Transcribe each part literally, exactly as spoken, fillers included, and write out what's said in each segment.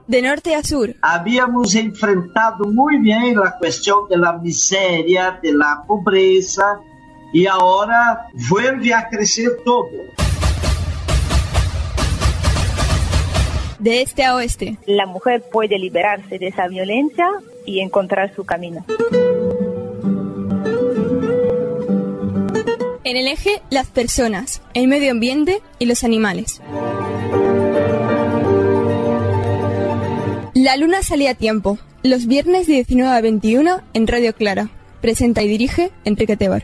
de norte a sur. Habíamos enfrentado muy bien la cuestión de la miseria, de la pobreza, y ahora vuelve a crecer todo. De este a oeste. La mujer puede liberarse de esa violencia y encontrar su camino. En el eje, las personas, el medio ambiente y los animales. La luna salía a tiempo, los viernes de diecinueve a veintiuno en Radio Clara. Presenta y dirige Enrique Tebar.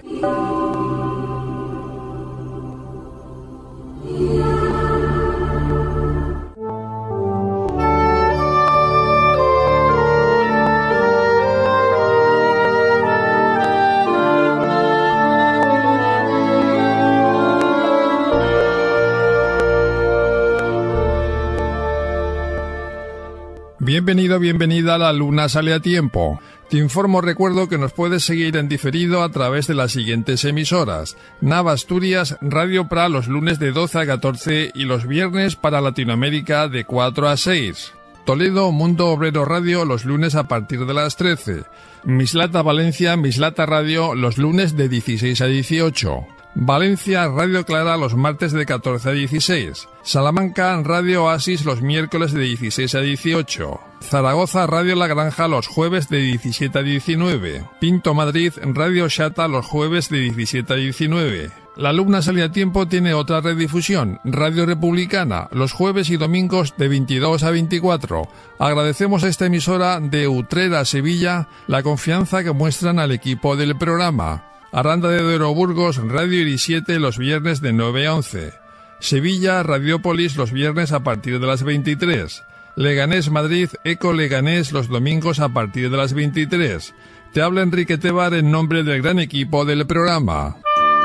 Bienvenido, bienvenida a La Luna Sale a Tiempo. Te informo, recuerdo que nos puedes seguir en diferido a través de las siguientes emisoras. Nava Asturias, Radio Pra los lunes de doce a catorce y los viernes para Latinoamérica de cuatro a seis. Toledo, Mundo Obrero Radio los lunes a partir de las trece. Mislata Valencia, Mislata Radio los lunes de dieciséis a dieciocho. Valencia, Radio Clara los martes de catorce a dieciséis. Salamanca, Radio Oasis los miércoles de dieciséis a dieciocho. Zaragoza, Radio La Granja los jueves de diecisiete a diecinueve. Pinto Madrid, Radio Xata los jueves de diecisiete a diecinueve. La Luna Sale a Tiempo tiene otra redifusión, Radio Republicana, los jueves y domingos de veintidós a veinticuatro. Agradecemos a esta emisora de Utrera, Sevilla, la confianza que muestran al equipo del programa. Aranda de Duero, Burgos, Radio Iris siete los viernes de nueve a once. Sevilla, Radiópolis los viernes a partir de las veintitrés. Leganés, Madrid, Eco Leganés los domingos a partir de las veintitrés. Te habla Enrique Tebar en nombre del gran equipo del programa.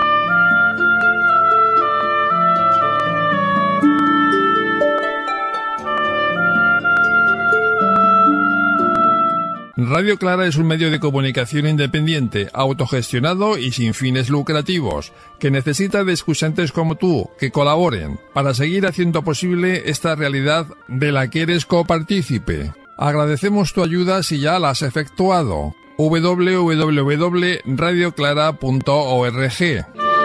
Radio Clara es un medio de comunicación independiente, autogestionado y sin fines lucrativos, que necesita de escuchantes como tú, que colaboren, para seguir haciendo posible esta realidad de la que eres copartícipe. Agradecemos tu ayuda si ya la has efectuado. doble u doble u doble u punto radio clara punto org.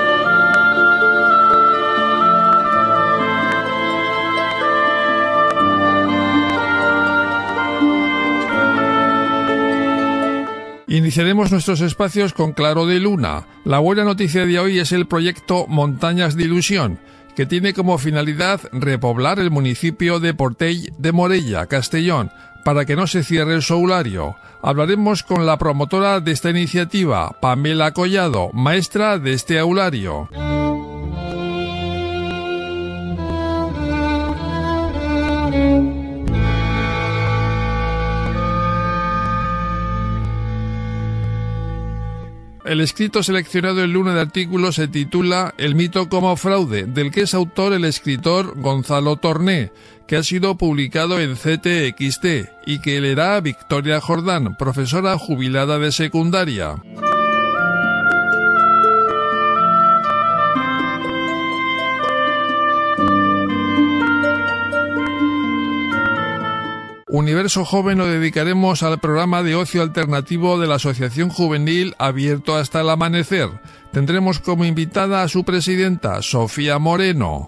Iniciaremos nuestros espacios con Claro de Luna. La buena noticia de hoy es el proyecto Montañas de Ilusión, que tiene como finalidad repoblar el municipio de Portell de Morella, Castellón, para que no se cierre el soulario. Hablaremos con la promotora de esta iniciativa, Pamela Collado, maestra de este aulario. El escrito seleccionado en Luna de artículos se titula El mito como fraude, del que es autor el escritor Gonzalo Torné, que ha sido publicado en C T X T y que leerá Victoria Jordán, profesora jubilada de secundaria. Universo Joven lo dedicaremos al programa de ocio alternativo de la Asociación Juvenil Abierto hasta el Amanecer. Tendremos como invitada a su presidenta, Sofía Moreno.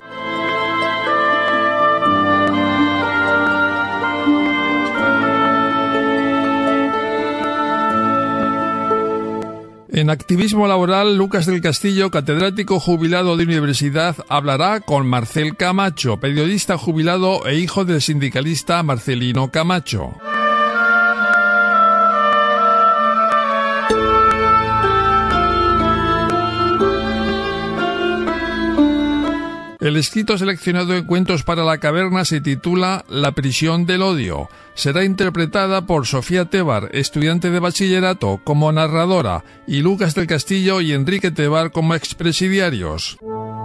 En activismo laboral, Lucas del Castillo, catedrático jubilado de universidad, hablará con Marcel Camacho, periodista jubilado e hijo del sindicalista Marcelino Camacho. El escrito seleccionado en Cuentos para la Caverna se titula La prisión del odio. Será interpretada por Sofía Tebar, estudiante de bachillerato, como narradora, y Lucas del Castillo y Enrique Tebar como expresidiarios.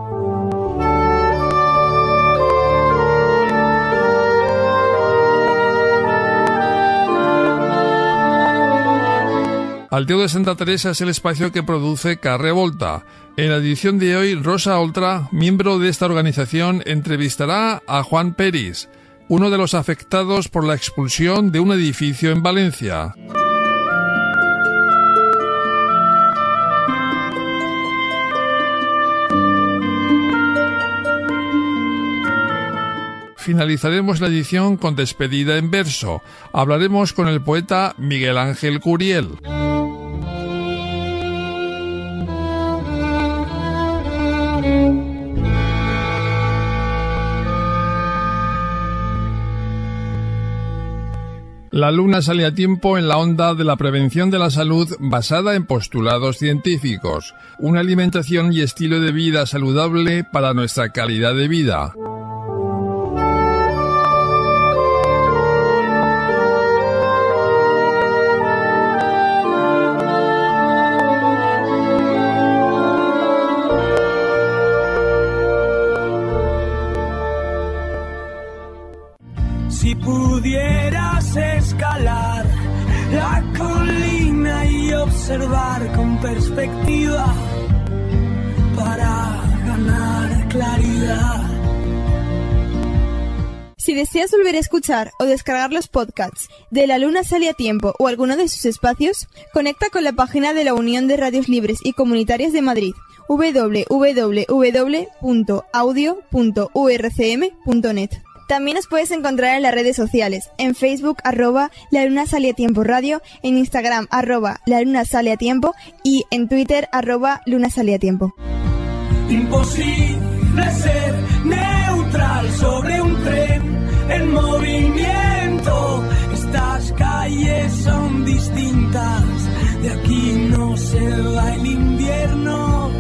Alteo de Santa Teresa es el espacio que produce Carre Volta. En la edición de hoy, Rosa Oltra, miembro de esta organización, entrevistará a Juan Peris. uno de los afectados por la expulsión de un edificio en Valencia. Finalizaremos la edición con despedida en verso. Hablaremos con el poeta Miguel Ángel Curiel. La luna sale a tiempo en la onda de la prevención de la salud basada en postulados científicos, una alimentación y estilo de vida saludable para nuestra calidad de vida. Si pudieras escalar la colina y observar con perspectiva para ganar claridad. Si deseas volver a escuchar o descargar los podcasts de La Luna Sale a Tiempo o alguno de sus espacios, conecta con la página de la Unión de Radios Libres y Comunitarias de Madrid, doble u doble u doble u punto audio punto u r c m punto net. También nos puedes encontrar en las redes sociales, en Facebook, arroba La Luna Sale a Tiempo Radio, en Instagram, arroba La Luna Sale a Tiempo y en Twitter, arroba Luna Sale a Tiempo. Imposible ser neutral sobre un tren en movimiento. Estas calles son distintas, de aquí no se va el invierno.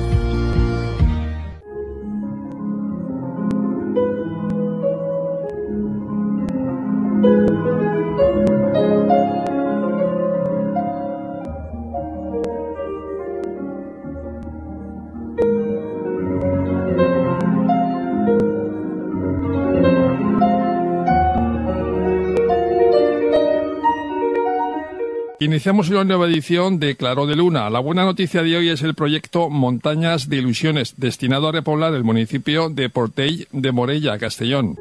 Iniciamos una nueva edición de Claro de Luna. La buena noticia de hoy es el proyecto Montañas de Ilusiones, destinado a repoblar el municipio de Portell de Morella, Castellón.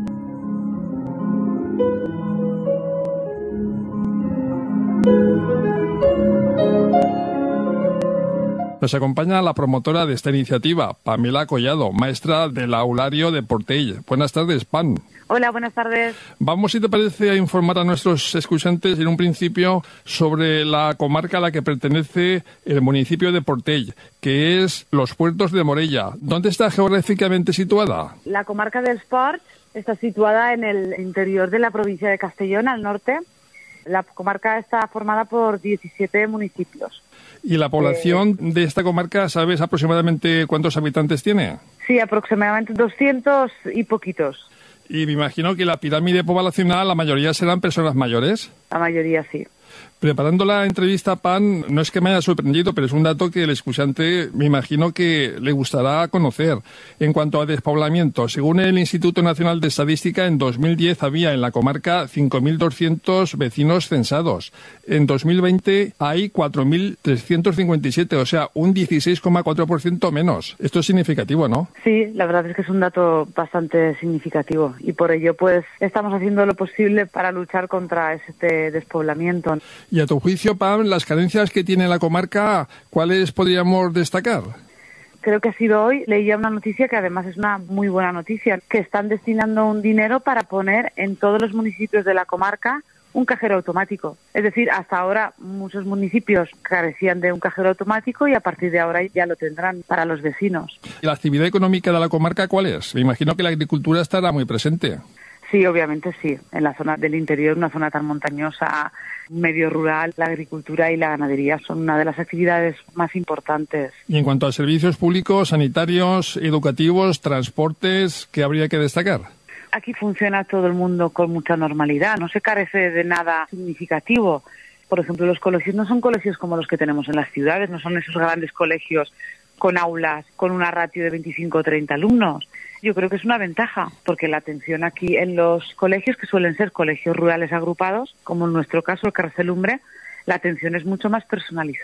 Nos acompaña la promotora de esta iniciativa, Pamela Collado, maestra del aulario de Portell. Buenas tardes, Pam. Hola, buenas tardes. Vamos, si te parece, a informar a nuestros escuchantes en un principio sobre la comarca a la que pertenece el municipio de Portell, que es los Puertos de Morella. ¿Dónde está geográficamente situada? La comarca dels Ports está situada en el interior de la provincia de Castellón, al norte. La comarca está formada por diecisiete municipios. ¿Y la población eh, de esta comarca, sabes aproximadamente cuántos habitantes tiene? Sí, aproximadamente doscientos y poquitos. Y me imagino que la pirámide poblacional, la mayoría serán personas mayores. La mayoría sí. Preparando la entrevista, Pan, no es que me haya sorprendido, pero es un dato que el escuchante me imagino que le gustará conocer. En cuanto a despoblamiento, según el Instituto Nacional de Estadística, en dos mil diez había en la comarca cinco mil doscientos vecinos censados. En dos mil veinte hay cuatro mil trescientos cincuenta y siete, o sea, un dieciséis coma cuatro por ciento menos. Esto es significativo, ¿no? Sí, la verdad es que es un dato bastante significativo y por ello pues estamos haciendo lo posible para luchar contra este despoblamiento. Y a tu juicio, Pam, las carencias que tiene la comarca, ¿cuáles podríamos destacar? Creo que ha sido hoy, leía una noticia que además es una muy buena noticia, que están destinando un dinero para poner en todos los municipios de la comarca un cajero automático. Es decir, hasta ahora muchos municipios carecían de un cajero automático y a partir de ahora ya lo tendrán para los vecinos. ¿Y la actividad económica de la comarca cuál es? Me imagino que la agricultura estará muy presente. Sí, obviamente sí. En la zona del interior, una zona tan montañosa, medio rural, la agricultura y la ganadería son una de las actividades más importantes. Y en cuanto a servicios públicos, sanitarios, educativos, transportes, ¿qué habría que destacar? Aquí funciona todo el mundo con mucha normalidad, no se carece de nada significativo. Por ejemplo, los colegios no son colegios como los que tenemos en las ciudades, no son esos grandes colegios con aulas con una ratio de veinticinco o treinta alumnos. Yo creo que es una ventaja, porque la atención aquí en los colegios, que suelen ser colegios rurales agrupados, como en nuestro caso el Carcelumbre, la atención es mucho más personalizada.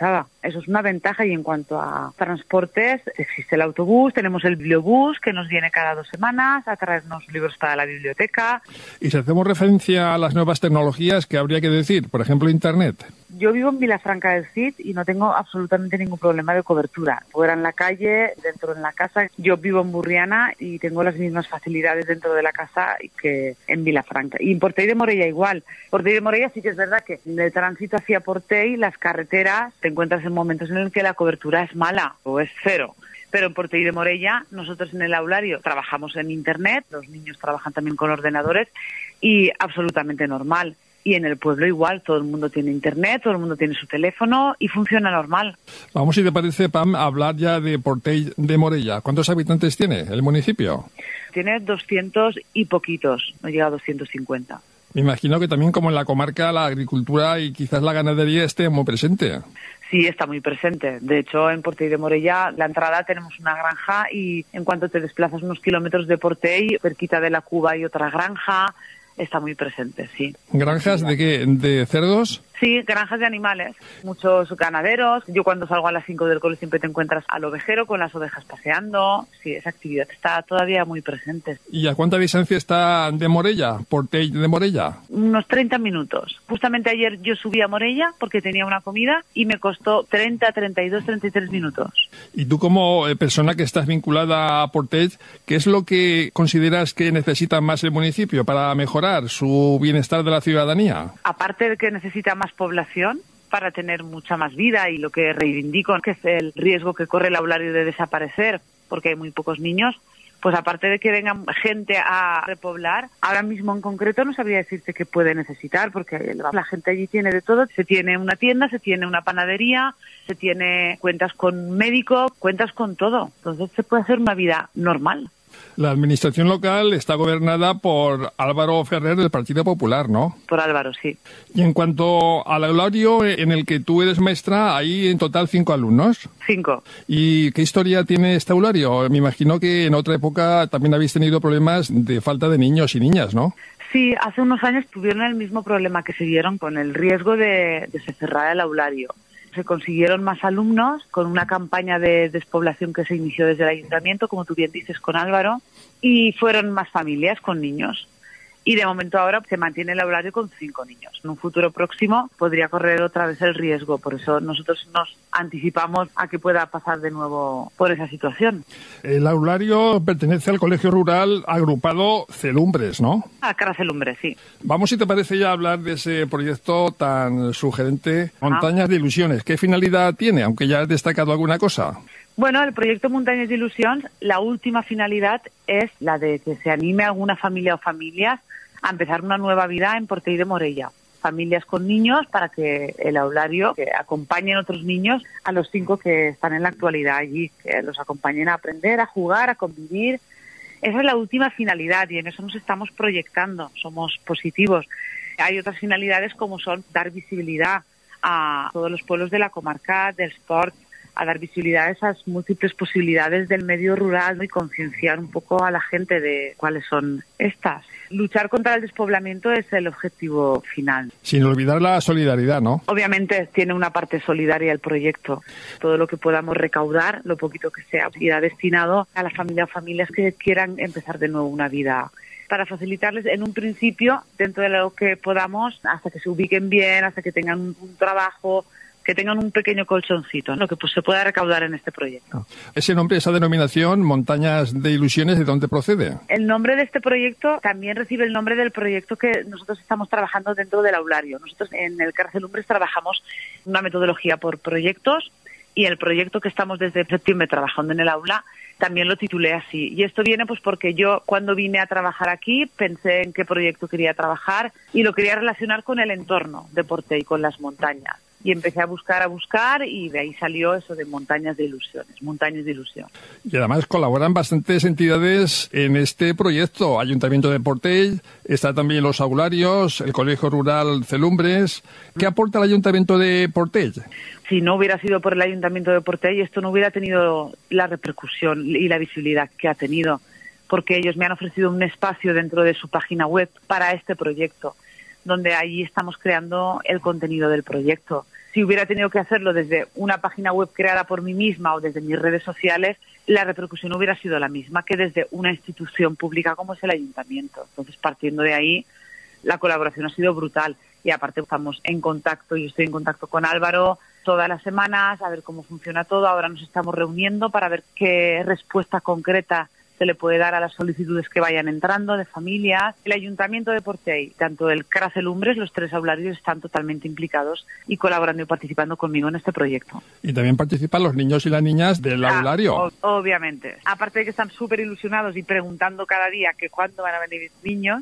Eso es una ventaja. Y en cuanto a transportes, existe el autobús, tenemos el bibliobús que nos viene cada dos semanas a traernos libros para la biblioteca. Y si hacemos referencia a las nuevas tecnologías, ¿qué habría que decir? Por ejemplo, Internet. Yo vivo en Vilafranca del Cid y no tengo absolutamente ningún problema de cobertura. Fuera en la calle, dentro en la casa. Yo vivo en Burriana y tengo las mismas facilidades dentro de la casa que en Vilafranca. Y en Portell de Morella igual. Portell de Morella sí que es verdad que en el tránsito hacia Portell, las carreteras, te encuentras en momentos en los que la cobertura es mala o es cero. Pero en Portell de Morella, nosotros en el aulario trabajamos en Internet, los niños trabajan también con ordenadores y absolutamente normal. Y en el pueblo igual, todo el mundo tiene Internet, todo el mundo tiene su teléfono y funciona normal. Vamos, si te parece, Pam, a hablar ya de Portell de Morella. ¿Cuántos habitantes tiene el municipio? Tiene doscientos y poquitos, no llega a doscientos cincuenta. Me imagino que también, como en la comarca, la agricultura y quizás la ganadería esté muy presente. Sí, está muy presente. De hecho, en Portell de Morella, la entrada tenemos una granja y en cuanto te desplazas unos kilómetros de Portell, cerquita de la Cuba hay otra granja. Está muy presente, sí. ¿Granjas de qué? ¿De cerdos? Sí, granjas de animales. Muchos ganaderos. Yo cuando salgo a las cinco del cole siempre te encuentras al ovejero con las ovejas paseando. Sí, esa actividad está todavía muy presente. ¿Y a cuánta distancia está de Morella, Portell de Morella? Unos treinta minutos. Justamente ayer yo subí a Morella porque tenía una comida y me costó treinta, treinta y dos, treinta y tres minutos. Y tú, como eh, persona que estás vinculada a Portell, ¿qué es lo que consideras que necesita más el municipio para mejorar su bienestar de la ciudadanía? Aparte de que necesita más población para tener mucha más vida, y lo que reivindico, que es el riesgo que corre el aulario de desaparecer porque hay muy pocos niños, pues aparte de que venga gente a repoblar, ahora mismo en concreto no sabría decirte qué puede necesitar, porque la gente allí tiene de todo. Se tiene una tienda, se tiene una panadería, se tiene cuentas con médico, cuentas con todo. Entonces se puede hacer una vida normal. La administración local está gobernada por Álvaro Ferrer del Partido Popular, ¿no? Por Álvaro, sí. Y en cuanto al aulario en el que tú eres maestra, hay en total cinco alumnos. Cinco. ¿Y qué historia tiene este aulario? Me imagino que en otra época también habéis tenido problemas de falta de niños y niñas, ¿no? Sí, hace unos años tuvieron el mismo problema que se dieron con el riesgo de, de se cerrar el aulario. Se consiguieron más alumnos con una campaña de despoblación que se inició desde el ayuntamiento, como tú bien dices, con Álvaro, y fueron más familias con niños. Y de momento ahora se mantiene el aulario con cinco niños. En un futuro próximo podría correr otra vez el riesgo, por eso nosotros nos anticipamos a que pueda pasar de nuevo por esa situación. El aulario pertenece al Colegio Rural Agrupado Celumbres, ¿no? A Cara Celumbres, sí. Vamos, si te parece, ya a hablar de ese proyecto tan sugerente, Montañas de Ilusiones. ¿Qué finalidad tiene, aunque ya has destacado alguna cosa? Bueno, el proyecto Montañas de Ilusión, la última finalidad es la de que se anime a alguna familia o familias a empezar una nueva vida en Portell de Morella. Familias con niños para que el aulario que acompañen a otros niños, a los cinco que están en la actualidad allí, que los acompañen a aprender, a jugar, a convivir. Esa es la última finalidad y en eso nos estamos proyectando, somos positivos. Hay otras finalidades como son dar visibilidad a todos los pueblos de la comarca del sport, a dar visibilidad a esas múltiples posibilidades del medio rural, ¿no? Y concienciar un poco a la gente de cuáles son estas. Luchar contra el despoblamiento es el objetivo final. Sin olvidar la solidaridad, ¿no? Obviamente tiene una parte solidaria el proyecto. Todo lo que podamos recaudar, lo poquito que sea, irá destinado a las familias o familias que quieran empezar de nuevo una vida, para facilitarles en un principio, dentro de lo que podamos, hasta que se ubiquen bien, hasta que tengan un, un trabajo, que tengan un pequeño colchoncito, lo que pues se pueda recaudar en este proyecto. Ese nombre, esa denominación, Montañas de Ilusiones, ¿de dónde procede? El nombre de este proyecto también recibe el nombre del proyecto que nosotros estamos trabajando dentro del aulario. Nosotros en el Cara Celumbres trabajamos una metodología por proyectos y el proyecto que estamos desde septiembre trabajando en el aula también lo titulé así. Y esto viene pues porque yo cuando vine a trabajar aquí pensé en qué proyecto quería trabajar y lo quería relacionar con el entorno de Portell, con las montañas. Y empecé a buscar, a buscar, y de ahí salió eso de Montañas de Ilusiones, Montañas de Ilusión. Y además colaboran bastantes entidades en este proyecto. Ayuntamiento de Portell, está también los aularios, el Colegio Rural Celumbres. ¿Qué aporta el Ayuntamiento de Portell? Si no hubiera sido por el Ayuntamiento de Portell, esto no hubiera tenido la repercusión y la visibilidad que ha tenido, porque ellos me han ofrecido un espacio dentro de su página web para este proyecto, donde ahí estamos creando el contenido del proyecto. Si hubiera tenido que hacerlo desde una página web creada por mí misma o desde mis redes sociales, la repercusión hubiera sido la misma que desde una institución pública como es el ayuntamiento. Entonces, partiendo de ahí, la colaboración ha sido brutal. Y aparte estamos en contacto, yo estoy en contacto con Álvaro todas las semanas, a ver cómo funciona todo. Ahora nos estamos reuniendo para ver qué respuesta concreta se le puede dar a las solicitudes que vayan entrando de familias. El Ayuntamiento de Portell, tanto el C R A Celumbres, los tres aularios están totalmente implicados y colaborando y participando conmigo en este proyecto. Y también participan los niños y las niñas del ah, aulario. O- obviamente. Aparte de que están súper ilusionados y preguntando cada día que cuándo van a venir niños,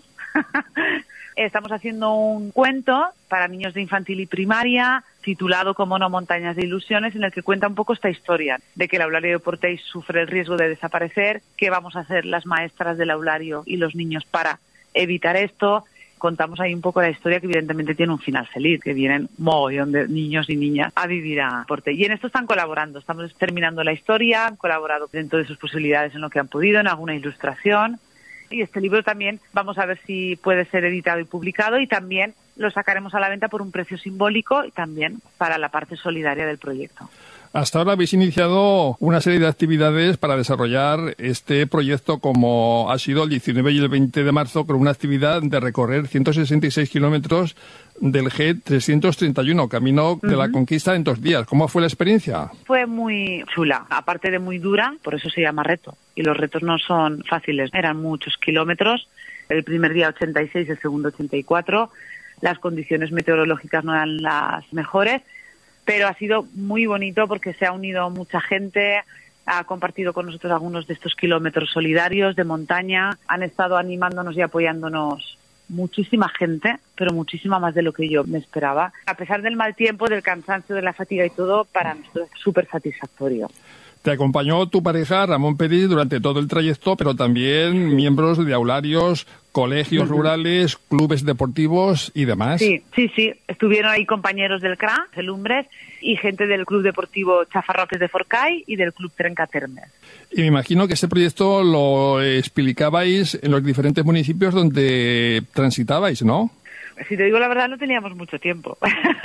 estamos haciendo un cuento para niños de infantil y primaria titulado Como no montañas de ilusiones, en el que cuenta un poco esta historia de que el aulario de Portell sufre el riesgo de desaparecer, qué vamos a hacer las maestras del aulario y los niños para evitar esto. Contamos ahí un poco la historia, que evidentemente tiene un final feliz, que vienen un mogollón de niños y niñas a vivir a Portell. Y en esto están colaborando, estamos terminando la historia, han colaborado dentro de sus posibilidades en lo que han podido, en alguna ilustración. Y este libro también vamos a ver si puede ser editado y publicado, y también lo sacaremos a la venta por un precio simbólico y también para la parte solidaria del proyecto. Hasta ahora habéis iniciado una serie de actividades para desarrollar este proyecto, como ha sido el diecinueve y el veinte de marzo, con una actividad de recorrer ciento sesenta y seis kilómetros del G trescientos treinta y uno, Camino de uh-huh. la Conquista, en dos días. ¿Cómo fue la experiencia? Fue muy chula, aparte de muy dura, por eso se llama reto. Y los retos no son fáciles, eran muchos kilómetros. El primer día ochenta y seis, el segundo ochenta y cuatro. Las condiciones meteorológicas no eran las mejores, pero ha sido muy bonito porque se ha unido mucha gente, ha compartido con nosotros algunos de estos kilómetros solidarios de montaña, han estado animándonos y apoyándonos muchísima gente, pero muchísima más de lo que yo me esperaba. A pesar del mal tiempo, del cansancio, de la fatiga y todo, para nosotros es súper satisfactorio. Te acompañó tu pareja, Ramón Pérez, durante todo el trayecto, pero también miembros de aularios, colegios uh-huh. rurales, clubes deportivos y demás. Sí, sí, sí. Estuvieron ahí compañeros del C R A, Celumbres, y gente del Club Deportivo Chafarroques de Forcall y del Club Trencatermes. Y me imagino que este proyecto lo explicabais en los diferentes municipios donde transitabais, ¿no? Si te digo la verdad, no teníamos mucho tiempo.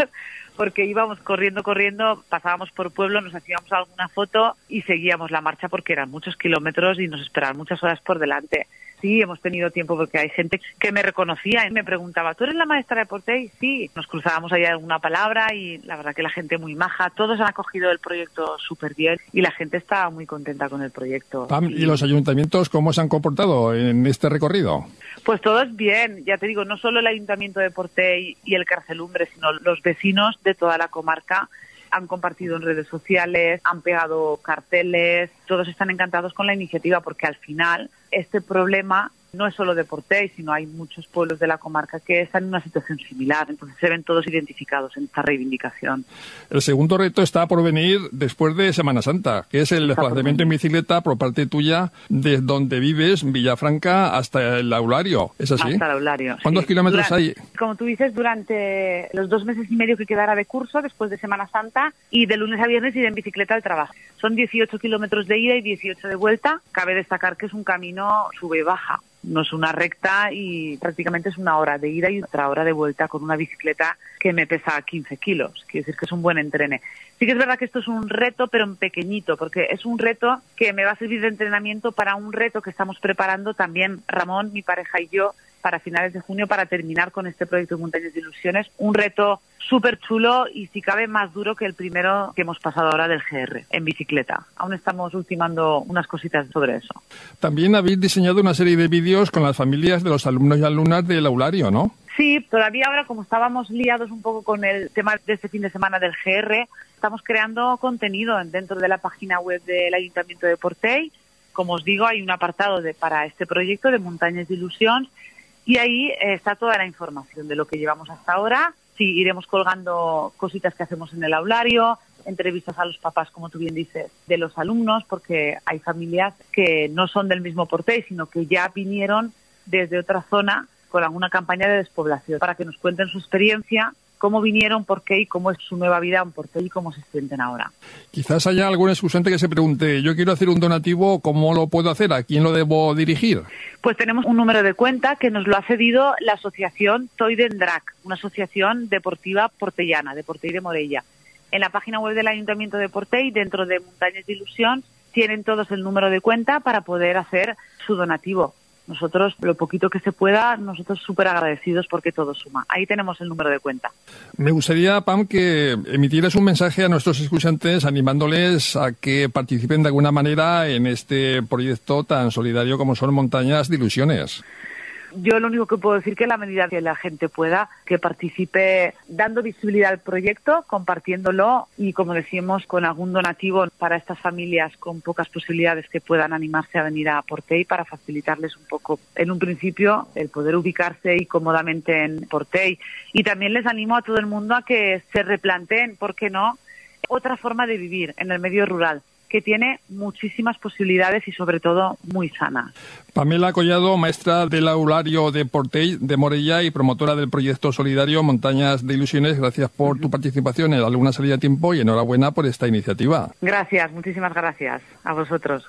Porque íbamos corriendo, corriendo, pasábamos por pueblo, nos hacíamos alguna foto y seguíamos la marcha porque eran muchos kilómetros y nos esperaban muchas horas por delante. Sí, hemos tenido tiempo porque hay gente que me reconocía y me preguntaba, ¿tú eres la maestra de Portell? Sí, nos cruzábamos ahí alguna palabra y la verdad que la gente muy maja, todos han acogido el proyecto súper bien y la gente está muy contenta con el proyecto. Pam, ¿y los ayuntamientos cómo se han comportado en este recorrido? Pues todos bien, ya te digo, no solo el Ayuntamiento de Portell y el C R A Celumbres, sino los vecinos de toda la comarca han compartido en redes sociales, han pegado carteles, todos están encantados con la iniciativa porque al final este problema no es solo de Portell, sino hay muchos pueblos de la comarca que están en una situación similar, entonces se ven todos identificados en esta reivindicación. El segundo reto está por venir después de Semana Santa, que es el desplazamiento en bicicleta por parte tuya desde donde vives, Villafranca, hasta el aulario, ¿es así? Hasta el aulario, ¿Cuántos sí. kilómetros durante, hay? Como tú dices, durante los dos meses y medio que quedará de curso después de Semana Santa, y de lunes a viernes ir en bicicleta al trabajo. Son dieciocho kilómetros de ida y dieciocho de vuelta. Cabe destacar que es un camino sube y baja. No es una recta y prácticamente es una hora de ida y otra hora de vuelta con una bicicleta que me pesa quince kilos. Quiere decir que es un buen entrene. Sí que es verdad que esto es un reto, pero en pequeñito, porque es un reto que me va a servir de entrenamiento para un reto que estamos preparando también Ramón, mi pareja y yo, para finales de junio, para terminar con este proyecto de Montañas de Ilusiones. Un reto súper chulo y, si cabe, más duro que el primero que hemos pasado ahora del G R, en bicicleta. Aún estamos ultimando unas cositas sobre eso. También habéis diseñado una serie de vídeos con las familias de los alumnos y alumnas del aulario, ¿no? Sí, todavía ahora, como estábamos liados un poco con el tema de este fin de semana del G R, estamos creando contenido dentro de la página web del Ayuntamiento de Portell. Como os digo, hay un apartado de, para este proyecto de Montañas de Ilusión, y ahí eh, está toda la información de lo que llevamos hasta ahora. Sí, iremos colgando cositas que hacemos en el aulario, entrevistas a los papás, como tú bien dices, de los alumnos, porque hay familias que no son del mismo Portell, sino que ya vinieron desde otra zona con alguna campaña de despoblación, para que nos cuenten su experiencia, cómo vinieron, por qué y cómo es su nueva vida en Portell y cómo se sienten ahora. Quizás haya algún excusante que se pregunte, yo quiero hacer un donativo, ¿cómo lo puedo hacer? ¿A quién lo debo dirigir? Pues tenemos un número de cuenta que nos lo ha cedido la asociación Toy d'en Drac, una asociación deportiva portellana, de Portell de Morella. En la página web del Ayuntamiento de Portell, dentro de Montañas de Ilusión, tienen todos el número de cuenta para poder hacer su donativo. Nosotros, lo poquito que se pueda, nosotros súper agradecidos porque todo suma. Ahí tenemos el número de cuenta. Me gustaría, Pam, que emitieras un mensaje a nuestros escuchantes animándoles a que participen de alguna manera en este proyecto tan solidario como son Montañas de Ilusiones. Yo lo único que puedo decir que en la medida que la gente pueda, que participe dando visibilidad al proyecto, compartiéndolo y, como decimos, con algún donativo para estas familias con pocas posibilidades que puedan animarse a venir a Portell para facilitarles un poco, en un principio, el poder ubicarse y cómodamente en Portell. Y también les animo a todo el mundo a que se replanteen, ¿por qué no?, otra forma de vivir en el medio rural, que tiene muchísimas posibilidades y sobre todo muy sanas. Pamela Collado, maestra del aulario de Portell de Morella y promotora del proyecto solidario Montañas de Ilusiones, gracias por tu participación en la Luna Salida a Tiempo y enhorabuena por esta iniciativa. Gracias, muchísimas gracias a vosotros.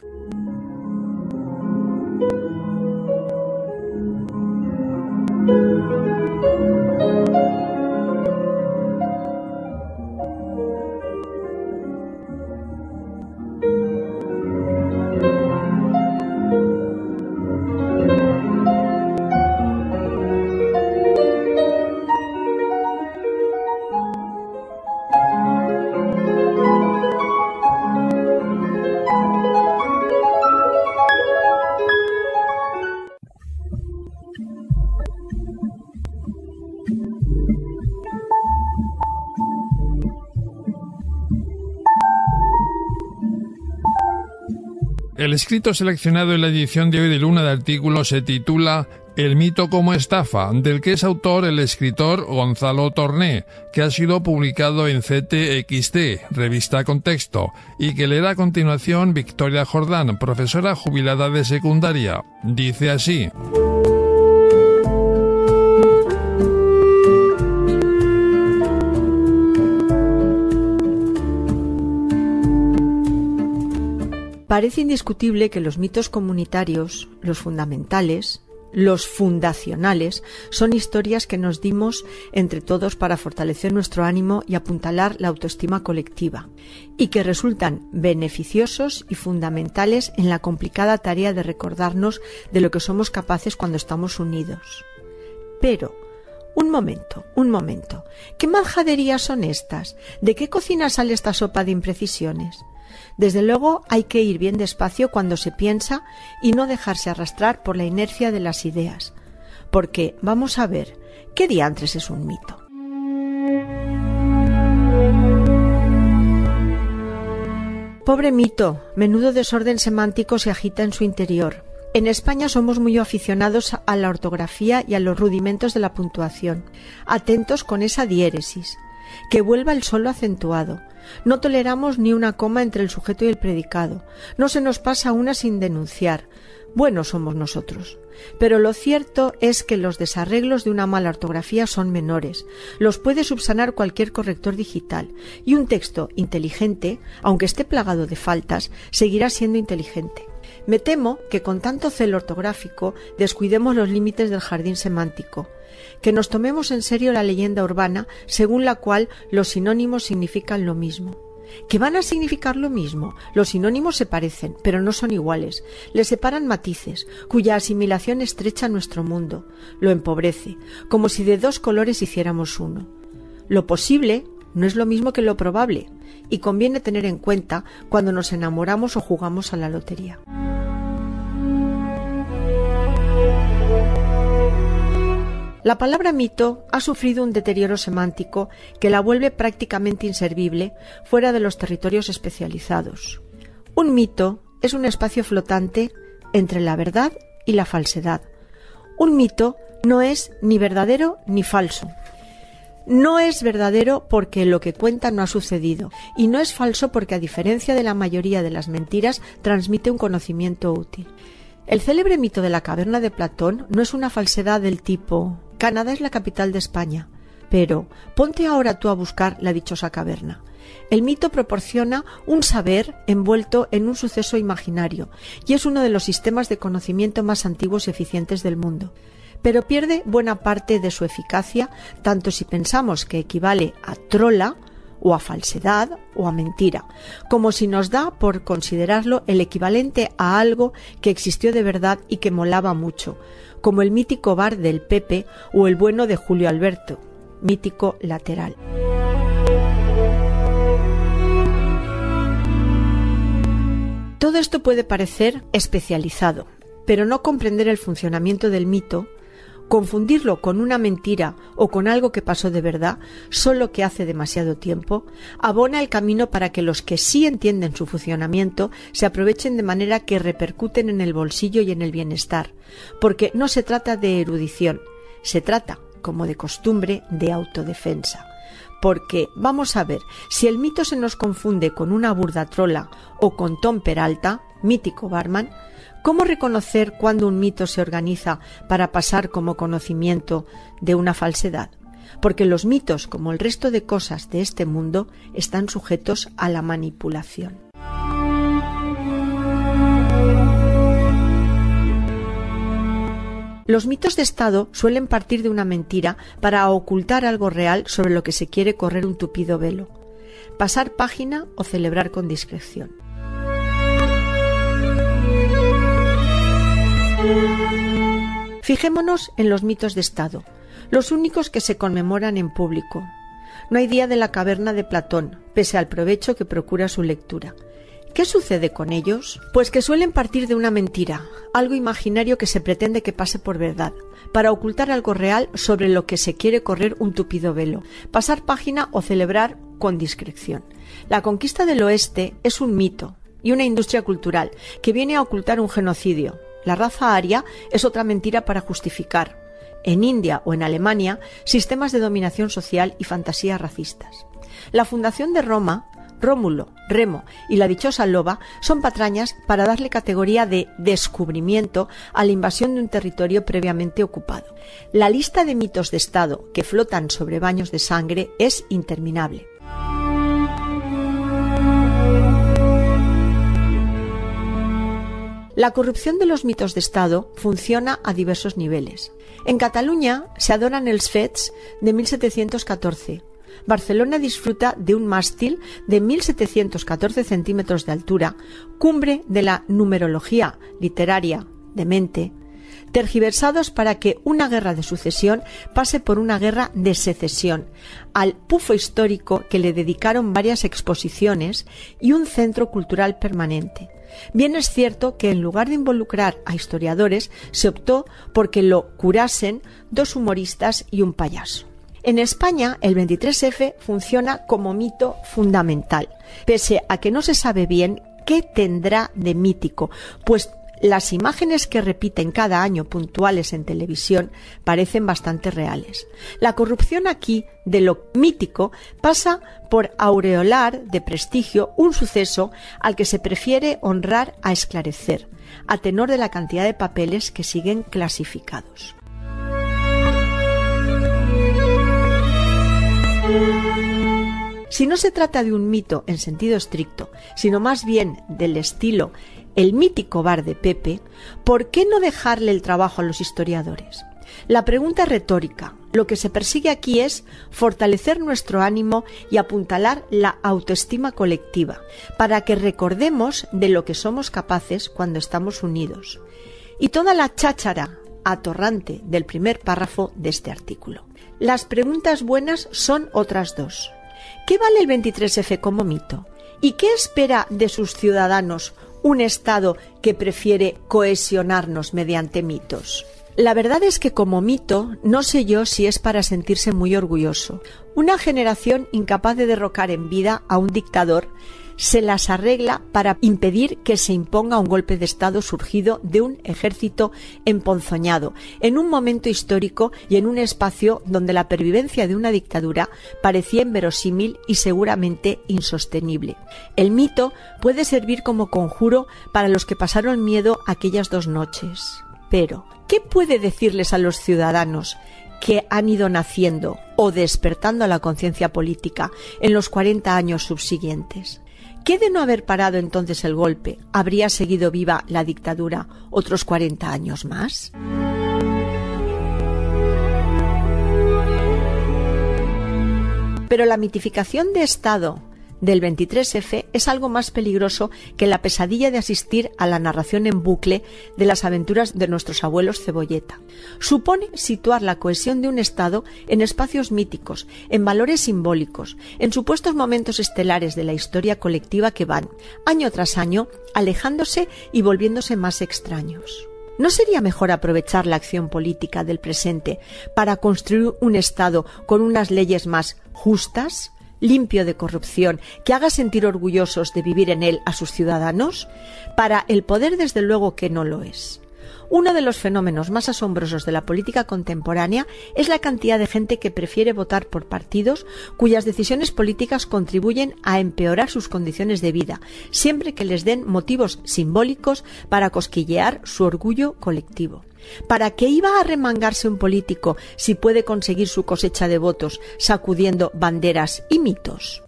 El escrito seleccionado en la edición de hoy de Luna de Artículos se titula El mito como estafa, del que es autor el escritor Gonzalo Torné, que ha sido publicado en C T X T, revista Contexto, y que leerá a continuación Victoria Jordán, profesora jubilada de secundaria. Dice así: Parece indiscutible que los mitos comunitarios, los fundamentales, los fundacionales, son historias que nos dimos entre todos para fortalecer nuestro ánimo y apuntalar la autoestima colectiva, y que resultan beneficiosos y fundamentales en la complicada tarea de recordarnos de lo que somos capaces cuando estamos unidos. Pero, un momento, un momento, ¿qué majaderías son estas? ¿De qué cocina sale esta sopa de imprecisiones? Desde luego hay que ir bien despacio cuando se piensa y no dejarse arrastrar por la inercia de las ideas, porque, vamos a ver, ¿qué diantres es un mito? Pobre mito, menudo desorden semántico se agita en su interior. En España somos muy aficionados a la ortografía y a los rudimentos de la puntuación, atentos con esa diéresis, que vuelva el solo acentuado. No toleramos ni una coma entre el sujeto y el predicado. No se nos pasa una sin denunciar. Buenos somos nosotros. Pero lo cierto es que los desarreglos de una mala ortografía son menores. Los puede subsanar cualquier corrector digital. Y un texto inteligente, aunque esté plagado de faltas, seguirá siendo inteligente. Me temo que con tanto celo ortográfico descuidemos los límites del jardín semántico, que nos tomemos en serio la leyenda urbana según la cual los sinónimos significan lo mismo. ¿Que van a significar lo mismo? Los sinónimos se parecen, pero no son iguales. Les separan matices, cuya asimilación estrecha nuestro mundo, lo empobrece, como si de dos colores hiciéramos uno. Lo posible no es lo mismo que lo probable, y conviene tener en cuenta cuando nos enamoramos o jugamos a la lotería. La palabra mito ha sufrido un deterioro semántico que la vuelve prácticamente inservible fuera de los territorios especializados. Un mito es un espacio flotante entre la verdad y la falsedad. Un mito no es ni verdadero ni falso. No es verdadero porque lo que cuenta no ha sucedido, y no es falso porque, a diferencia de la mayoría de las mentiras, transmite un conocimiento útil. El célebre mito de la caverna de Platón no es una falsedad del tipo: Canadá es la capital de España, pero ponte ahora tú a buscar la dichosa caverna. El mito proporciona un saber envuelto en un suceso imaginario y es uno de los sistemas de conocimiento más antiguos y eficientes del mundo. Pero pierde buena parte de su eficacia, tanto si pensamos que equivale a trola o a falsedad o a mentira, como si nos da por considerarlo el equivalente a algo que existió de verdad y que molaba mucho, como el mítico bar del Pepe o el bueno de Julio Alberto, mítico lateral. Todo esto puede parecer especializado, pero no comprender el funcionamiento del mito, confundirlo con una mentira o con algo que pasó de verdad, solo que hace demasiado tiempo, abona el camino para que los que sí entienden su funcionamiento se aprovechen de manera que repercuten en el bolsillo y en el bienestar, porque no se trata de erudición, se trata, como de costumbre, de autodefensa. Porque, vamos a ver, si el mito se nos confunde con una burda trola o con Tom Peralta, mítico barman, ¿cómo reconocer cuándo un mito se organiza para pasar como conocimiento de una falsedad? Porque los mitos, como el resto de cosas de este mundo, están sujetos a la manipulación. Los mitos de Estado suelen partir de una mentira para ocultar algo real sobre lo que se quiere correr un tupido velo, pasar página o celebrar con discreción. Fijémonos en los mitos de Estado, los únicos que se conmemoran en público. No hay día de la caverna de Platón, pese al provecho que procura su lectura. ¿Qué sucede con ellos? Pues que suelen partir de una mentira, algo imaginario que se pretende que pase por verdad, para ocultar algo real sobre lo que se quiere correr un tupido velo, pasar página o celebrar con discreción. La conquista del oeste es un mito y una industria cultural que viene a ocultar un genocidio. La raza aria es otra mentira para justificar, en India o en Alemania, sistemas de dominación social y fantasías racistas. La fundación de Roma, Rómulo, Remo y la dichosa loba son patrañas para darle categoría de descubrimiento a la invasión de un territorio previamente ocupado. La lista de mitos de Estado que flotan sobre baños de sangre es interminable. La corrupción de los mitos de Estado funciona a diversos niveles. En Cataluña se adoran els fets de mil setecientos catorce. Barcelona disfruta de un mástil de mil setecientos catorce centímetros de altura, cumbre de la numerología literaria de mente, tergiversados para que una guerra de sucesión pase por una guerra de secesión, al pufo histórico que le dedicaron varias exposiciones y un centro cultural permanente. Bien es cierto que en lugar de involucrar a historiadores, se optó por que lo curasen dos humoristas y un payaso. En España, el veintitrés efe funciona como mito fundamental, pese a que no se sabe bien qué tendrá de mítico, pues las imágenes que repiten cada año puntuales en televisión parecen bastante reales. La corrupción aquí de lo mítico pasa por aureolar de prestigio un suceso al que se prefiere honrar a esclarecer, a tenor de la cantidad de papeles que siguen clasificados. Si no se trata de un mito en sentido estricto, sino más bien del estilo el mítico bar de Pepe, ¿por qué no dejarle el trabajo a los historiadores? La pregunta es retórica. Lo que se persigue aquí es fortalecer nuestro ánimo y apuntalar la autoestima colectiva, para que recordemos de lo que somos capaces cuando estamos unidos. Y toda la cháchara atorrante del primer párrafo de este artículo. Las preguntas buenas son otras dos. ¿Qué vale el veintitrés efe como mito? ¿Y qué espera de sus ciudadanos un Estado que prefiere cohesionarnos mediante mitos? La verdad es que como mito no sé yo si es para sentirse muy orgulloso. Una generación incapaz de derrocar en vida a un dictador se las arregla para impedir que se imponga un golpe de Estado surgido de un ejército emponzoñado, en un momento histórico y en un espacio donde la pervivencia de una dictadura parecía inverosímil y seguramente insostenible. El mito puede servir como conjuro para los que pasaron miedo aquellas dos noches. Pero, ¿qué puede decirles a los ciudadanos que han ido naciendo o despertando a la conciencia política en los cuarenta años subsiguientes? ¿Qué de no haber parado entonces el golpe habría seguido viva la dictadura otros cuarenta años más? Pero la mitificación de Estado del veintitrés efe es algo más peligroso que la pesadilla de asistir a la narración en bucle de las aventuras de nuestros abuelos Cebolleta. Supone situar la cohesión de un Estado en espacios míticos, en valores simbólicos, en supuestos momentos estelares de la historia colectiva que van, año tras año, alejándose y volviéndose más extraños. ¿No sería mejor aprovechar la acción política del presente para construir un Estado con unas leyes más justas, limpio de corrupción, que haga sentir orgullosos de vivir en él a sus ciudadanos? Para el poder, desde luego que no lo es. Uno de los fenómenos más asombrosos de la política contemporánea es la cantidad de gente que prefiere votar por partidos cuyas decisiones políticas contribuyen a empeorar sus condiciones de vida, siempre que les den motivos simbólicos para cosquillear su orgullo colectivo. ¿Para qué iba a remangarse un político si puede conseguir su cosecha de votos sacudiendo banderas y mitos?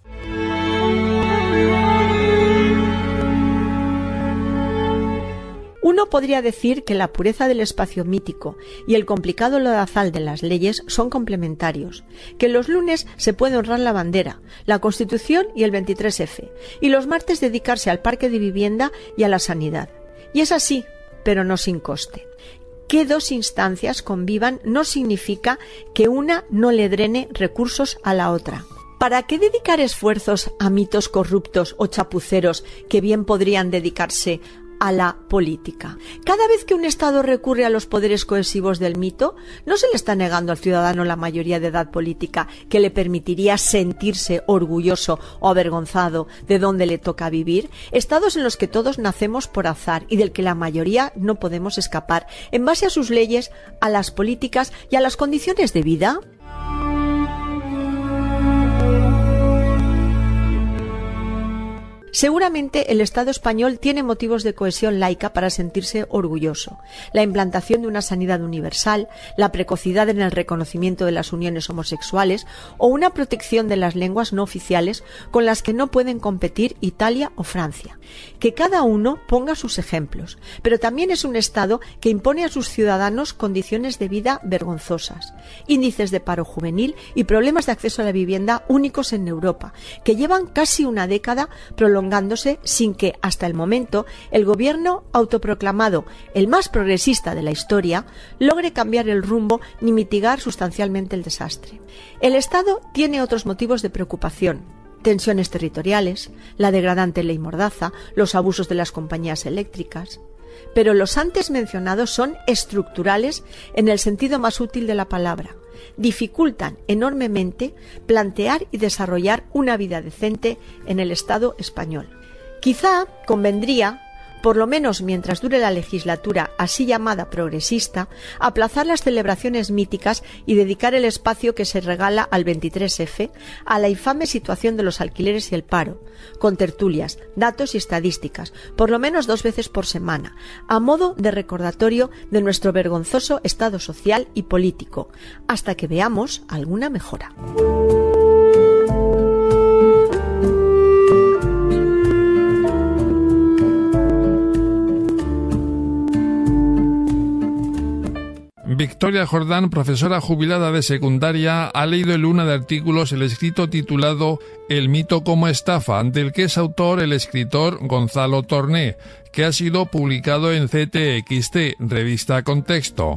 Uno podría decir que la pureza del espacio mítico y el complicado lodazal de las leyes son complementarios, que los lunes se puede honrar la bandera, la Constitución y el veintitrés efe, y los martes dedicarse al parque de vivienda y a la sanidad. Y es así, pero no sin coste. Que dos instancias convivan no significa que una no le drene recursos a la otra. ¿Para qué dedicar esfuerzos a mitos corruptos o chapuceros que bien podrían dedicarse a la política? Cada vez que un Estado recurre a los poderes cohesivos del mito, no se le está negando al ciudadano la mayoría de edad política que le permitiría sentirse orgulloso o avergonzado de dónde le toca vivir. Estados en los que todos nacemos por azar y del que la mayoría no podemos escapar en base a sus leyes, a las políticas y a las condiciones de vida. Seguramente el Estado español tiene motivos de cohesión laica para sentirse orgulloso. La implantación de una sanidad universal, la precocidad en el reconocimiento de las uniones homosexuales o una protección de las lenguas no oficiales con las que no pueden competir Italia o Francia. Que cada uno ponga sus ejemplos, pero también es un Estado que impone a sus ciudadanos condiciones de vida vergonzosas, índices de paro juvenil y problemas de acceso a la vivienda únicos en Europa, que llevan casi una década prolongándose sin que, hasta el momento, el gobierno autoproclamado el más progresista de la historia logre cambiar el rumbo ni mitigar sustancialmente el desastre. El Estado tiene otros motivos de preocupación: tensiones territoriales, la degradante ley Mordaza, los abusos de las compañías eléctricas. Pero los antes mencionados son estructurales en el sentido más útil de la palabra. Dificultan enormemente plantear y desarrollar una vida decente en el Estado español. Quizá convendría, por lo menos mientras dure la legislatura así llamada progresista, aplazar las celebraciones míticas y dedicar el espacio que se regala al veintitrés efe a la infame situación de los alquileres y el paro, con tertulias, datos y estadísticas, por lo menos dos veces por semana, a modo de recordatorio de nuestro vergonzoso estado social y político, hasta que veamos alguna mejora. Victoria Jordán, profesora jubilada de secundaria, ha leído en Luna de Artículos el escrito titulado El mito como estafa, del que es autor el escritor Gonzalo Torné, que ha sido publicado en C T X T, revista Contexto.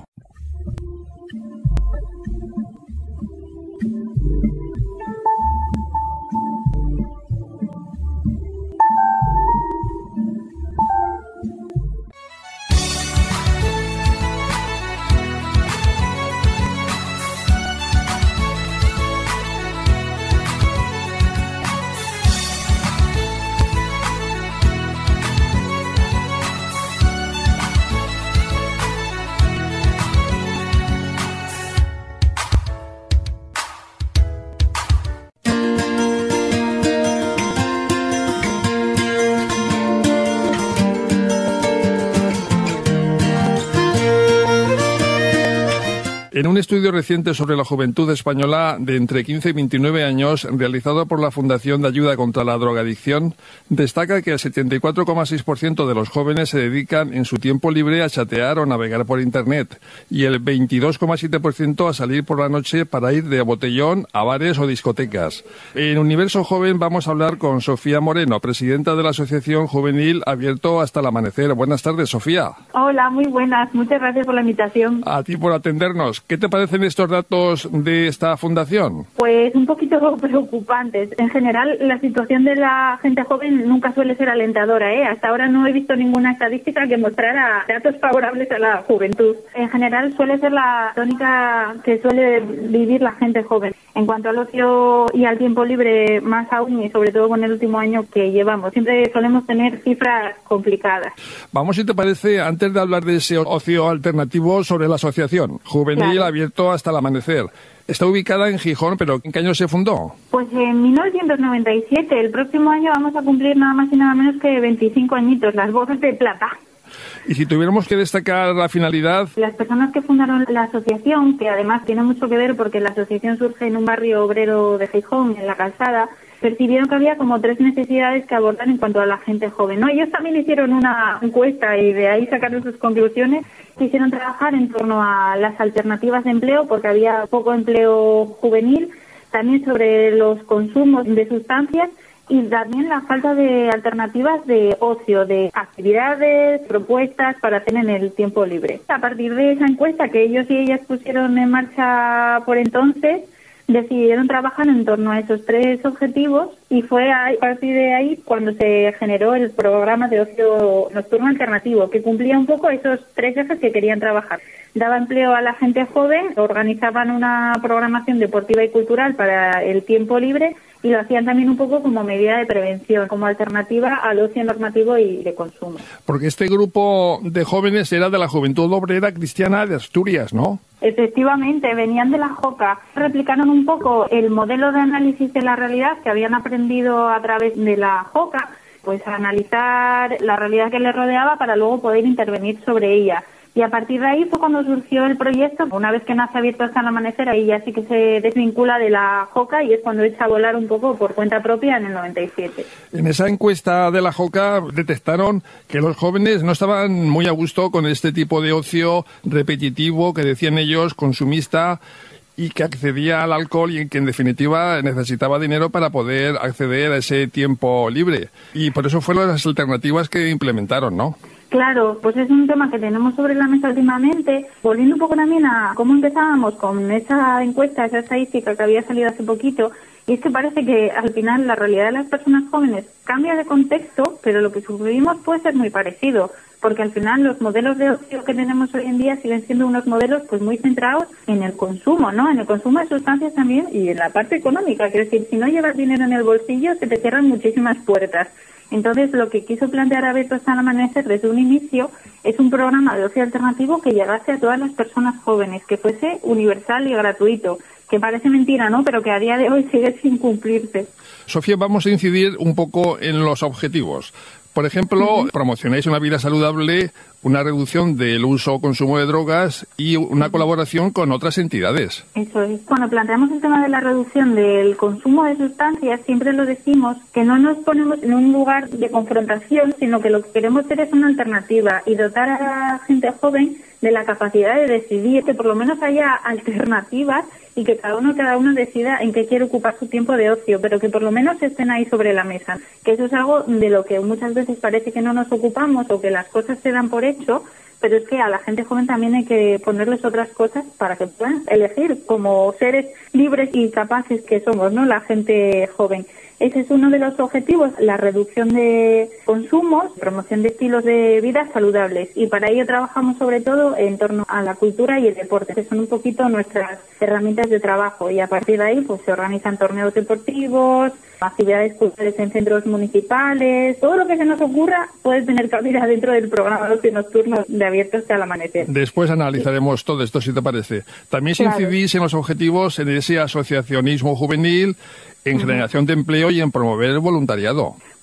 En un estudio reciente sobre la juventud española de entre quince y veintinueve años, realizado por la Fundación de Ayuda contra la Drogadicción, destaca que el setenta y cuatro coma seis por ciento de los jóvenes se dedican en su tiempo libre a chatear o navegar por Internet y el veintidós coma siete por ciento a salir por la noche para ir de botellón a bares o discotecas. En Universo Joven vamos a hablar con Sofía Moreno, presidenta de la Asociación Juvenil Abierto hasta el Amanecer. Buenas tardes, Sofía. Hola, muy buenas. Muchas gracias por la invitación. A ti por atendernos. ¿Qué te parecen estos datos de esta fundación? Pues un poquito preocupantes. En general, la situación de la gente joven nunca suele ser alentadora, ¿eh? Hasta ahora no he visto ninguna estadística que mostrara datos favorables a la juventud. En general, suele ser la tónica que suele vivir la gente joven. En cuanto al ocio y al tiempo libre, más aún, y sobre todo con el último año que llevamos, siempre solemos tener cifras complicadas. Vamos, si te parece, antes de hablar de ese ocio alternativo, sobre la asociación Juvenil Claro. Abierto hasta el Amanecer. Está ubicada en Gijón, pero ¿en qué año se fundó? Pues en mil novecientos noventa y siete, el próximo año vamos a cumplir nada más y nada menos que veinticinco añitos, las bodas de plata. Y si tuviéramos que destacar la finalidad... Las personas que fundaron la asociación, que además tiene mucho que ver porque la asociación surge en un barrio obrero de Gijón, en La Calzada, percibieron que había como tres necesidades que abordar en cuanto a la gente joven, ¿no? Ellos también hicieron una encuesta y de ahí sacaron sus conclusiones. Quisieron trabajar en torno a las alternativas de empleo porque había poco empleo juvenil, también sobre los consumos de sustancias y también la falta de alternativas de ocio, de actividades, propuestas para hacer en el tiempo libre. A partir de esa encuesta que ellos y ellas pusieron en marcha por entonces, decidieron trabajar en torno a esos tres objetivos y fue a partir de ahí cuando se generó el programa de ocio nocturno alternativo, que cumplía un poco esos tres ejes que querían trabajar. Daba empleo a la gente joven, organizaban una programación deportiva y cultural para el tiempo libre y lo hacían también un poco como medida de prevención, como alternativa al ocio normativo y de consumo. Porque este grupo de jóvenes era de la Juventud Obrera Cristiana de Asturias, ¿no? Efectivamente, venían de la JOCA, replicaron un poco el modelo de análisis de la realidad que habían aprendido a través de la JOCA, pues a analizar la realidad que les rodeaba para luego poder intervenir sobre ella. Y a partir de ahí fue cuando surgió el proyecto. Una vez que nace Abierto hasta el Amanecer, ahí ya sí que se desvincula de la JOCA y es cuando echa a volar un poco por cuenta propia en el noventa y siete. En esa encuesta de la JOCA detectaron que los jóvenes no estaban muy a gusto con este tipo de ocio repetitivo que decían ellos, consumista, y que accedía al alcohol y que en definitiva necesitaba dinero para poder acceder a ese tiempo libre. Y por eso fueron las alternativas que implementaron, ¿no? Claro, pues es un tema que tenemos sobre la mesa últimamente. Volviendo un poco también a cómo empezábamos con esa encuesta, esa estadística que había salido hace poquito, y es que parece que al final la realidad de las personas jóvenes cambia de contexto, pero lo que sufrimos puede ser muy parecido, porque al final los modelos de ocio que tenemos hoy en día siguen siendo unos modelos pues muy centrados en el consumo, ¿no? En el consumo de sustancias también y en la parte económica, quiero decir, si no llevas dinero en el bolsillo se te cierran muchísimas puertas. Entonces, lo que quiso plantear Abierto hasta el Amanecer desde un inicio es un programa de ocio alternativo que llegase a todas las personas jóvenes, que fuese universal y gratuito, que parece mentira, ¿no? Pero que a día de hoy sigue sin cumplirse. Sofía, vamos a incidir un poco en los objetivos. Por ejemplo, uh-huh. promocionáis una vida saludable, una reducción del uso o consumo de drogas y una colaboración con otras entidades. Eso es. Cuando planteamos el tema de la reducción del consumo de sustancias, siempre lo decimos que no nos ponemos en un lugar de confrontación, sino que lo que queremos hacer es una alternativa y dotar a la gente joven de la capacidad de decidir, que por lo menos haya alternativas y que cada uno cada uno decida en qué quiere ocupar su tiempo de ocio, pero que por lo menos estén ahí sobre la mesa. Que eso es algo de lo que muchas veces parece que no nos ocupamos o que las cosas se dan por hecho, pero es que a la gente joven también hay que ponerles otras cosas para que puedan elegir como seres libres y capaces que somos, ¿no? La gente joven. Ese es uno de los objetivos, la reducción de consumos, promoción de estilos de vida saludables. Y para ello trabajamos sobre todo en torno a la cultura y el deporte, que son un poquito nuestras herramientas de trabajo. Y a partir de ahí pues se organizan torneos deportivos, actividades culturales en centros municipales, todo lo que se nos ocurra puede tener cabida dentro del programa de ocio nocturno de Abierto hasta el Amanecer. Después analizaremos todo esto, si te parece. También claro. incidís en los objetivos en ese asociacionismo juvenil, en uh-huh. generación de empleo y en promover el voluntariado.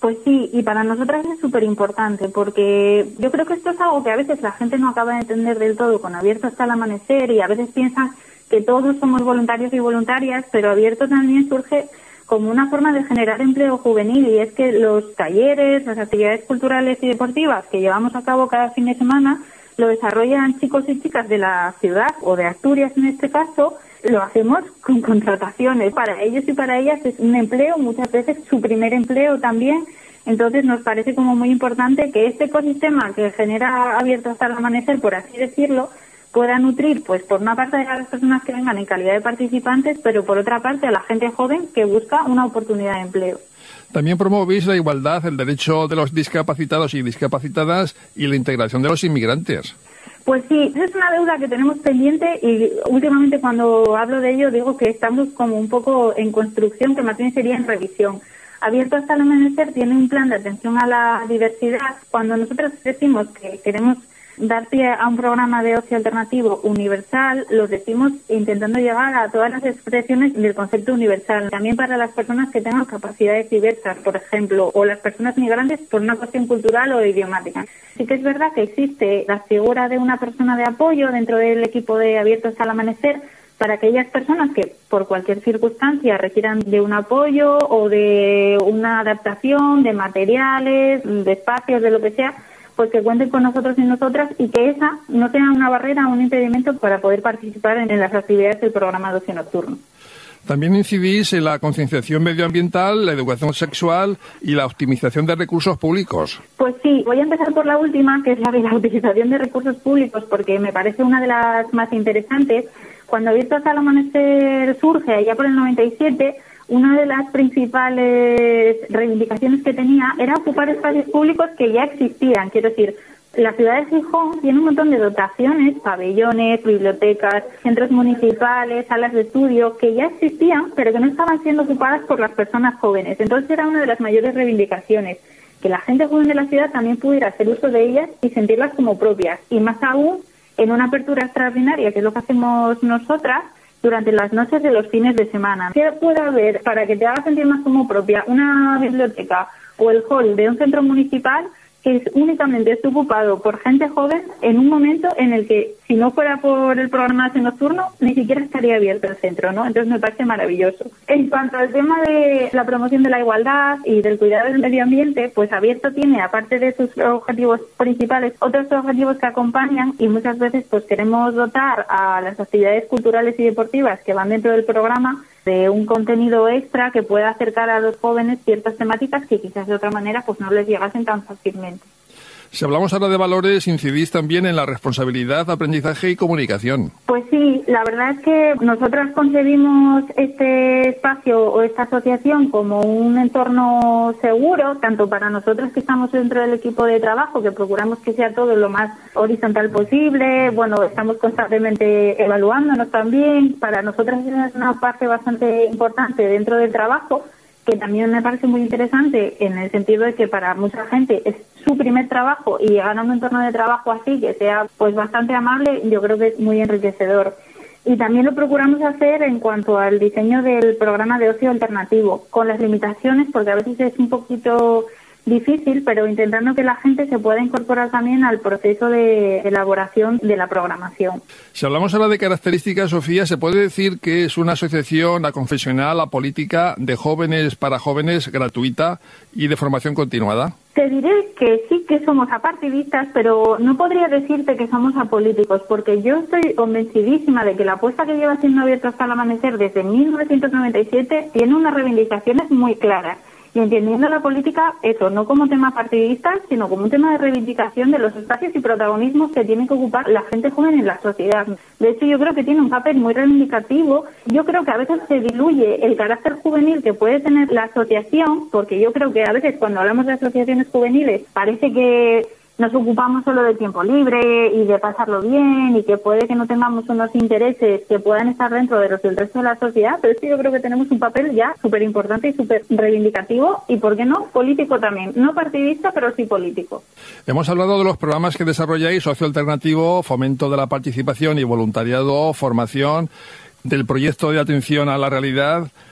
Pues sí, y para nosotras es súper importante, porque yo creo que esto es algo que a veces la gente no acaba de entender del todo con Abierto hasta el Amanecer, y a veces piensan que todos somos voluntarios y voluntarias, pero Abierto también surge como una forma de generar empleo juvenil, y es que los talleres, las actividades culturales y deportivas que llevamos a cabo cada fin de semana lo desarrollan chicos y chicas de la ciudad o de Asturias en este caso. Lo hacemos con contrataciones. Para ellos y para ellas es un empleo, muchas veces su primer empleo también. Entonces nos parece como muy importante que este ecosistema que genera Abierto hasta el Amanecer, por así decirlo, pueda nutrir, pues por una parte a las personas que vengan en calidad de participantes, pero por otra parte a la gente joven que busca una oportunidad de empleo. También promovís la igualdad, el derecho de los discapacitados y discapacitadas y la integración de los inmigrantes. Pues sí, es una deuda que tenemos pendiente, y últimamente cuando hablo de ello digo que estamos como un poco en construcción, que más bien sería en revisión. Abierto hasta el Amanecer tiene un plan de atención a la diversidad. Cuando nosotros decimos que queremos dar pie a un programa de ocio alternativo universal, lo decimos intentando llegar a todas las expresiones del concepto universal, también para las personas que tengan capacidades diversas, por ejemplo, o las personas migrantes por una cuestión cultural o idiomática. Sí que es verdad que existe la figura de una persona de apoyo dentro del equipo de Abierto hasta el Amanecer para aquellas personas que por cualquier circunstancia requieran de un apoyo o de una adaptación de materiales, de espacios, de lo que sea, pues que cuenten con nosotros y nosotras, y que esa no sea una barrera o un impedimento para poder participar en las actividades del programa de ocio nocturno. También incidís en la concienciación medioambiental, la educación sexual y la optimización de recursos públicos. Pues sí, voy a empezar por la última, que es la de la utilización de recursos públicos, porque me parece una de las más interesantes. Cuando Abierto hasta el Amanecer surge, allá por el noventa y siete, una de las principales reivindicaciones que tenía era ocupar espacios públicos que ya existían. Quiero decir, la ciudad de Gijón tiene un montón de dotaciones, pabellones, bibliotecas, centros municipales, salas de estudio, que ya existían, pero que no estaban siendo ocupadas por las personas jóvenes. Entonces era una de las mayores reivindicaciones, que la gente joven de la ciudad también pudiera hacer uso de ellas y sentirlas como propias. Y más aún, en una apertura extraordinaria, que es lo que hacemos nosotras, durante las noches de los fines de semana. ¿Qué puede haber para que te haga sentir más como propia una biblioteca o el hall de un centro municipal que es únicamente esté ocupado por gente joven en un momento en el que, si no fuera por el programa de nocturno, ni siquiera estaría abierto el centro, ¿no? Entonces me parece maravilloso. En cuanto al tema de la promoción de la igualdad y del cuidado del medio ambiente, pues Abierto tiene, aparte de sus objetivos principales, otros objetivos que acompañan, y muchas veces pues queremos dotar a las actividades culturales y deportivas que van dentro del programa de un contenido extra que pueda acercar a los jóvenes ciertas temáticas que quizás de otra manera pues no les llegasen tan fácilmente. Si hablamos ahora de valores, incidís también en la responsabilidad, aprendizaje y comunicación. Pues sí, la verdad es que nosotros concebimos este espacio o esta asociación como un entorno seguro, tanto para nosotros que estamos dentro del equipo de trabajo, que procuramos que sea todo lo más horizontal posible. Bueno, estamos constantemente evaluándonos también. Para nosotros es una parte bastante importante dentro del trabajo, que también me parece muy interesante en el sentido de que para mucha gente es su primer trabajo, y llegar a un entorno de trabajo así que sea pues bastante amable, yo creo que es muy enriquecedor. Y también lo procuramos hacer en cuanto al diseño del programa de ocio alternativo, con las limitaciones, porque a veces es un poquito difícil, pero intentando que la gente se pueda incorporar también al proceso de elaboración de la programación. Si hablamos ahora de características, Sofía, ¿se puede decir que es una asociación aconfesional, apolítica, de jóvenes para jóvenes, gratuita y de formación continuada? Te diré que sí que somos apartidistas, pero no podría decirte que somos apolíticos, porque yo estoy convencidísima de que la apuesta que lleva siendo Abierto hasta el Amanecer desde mil novecientos noventa y siete tiene unas reivindicaciones muy claras. Y entendiendo la política, eso, no como tema partidista, sino como un tema de reivindicación de los espacios y protagonismos que tiene que ocupar la gente joven en la sociedad. De hecho, yo creo que tiene un papel muy reivindicativo. Yo creo que a veces se diluye el carácter juvenil que puede tener la asociación, porque yo creo que a veces cuando hablamos de asociaciones juveniles parece que nos ocupamos solo del tiempo libre y de pasarlo bien, y que puede que no tengamos unos intereses que puedan estar dentro de los del resto de la sociedad, pero es que yo creo que tenemos un papel ya súper importante y súper reivindicativo, y ¿por qué no? Político también. No partidista, pero sí político. Hemos hablado de los programas que desarrolláis: ocio alternativo, fomento de la participación y voluntariado, formación, del proyecto de atención a la realidad.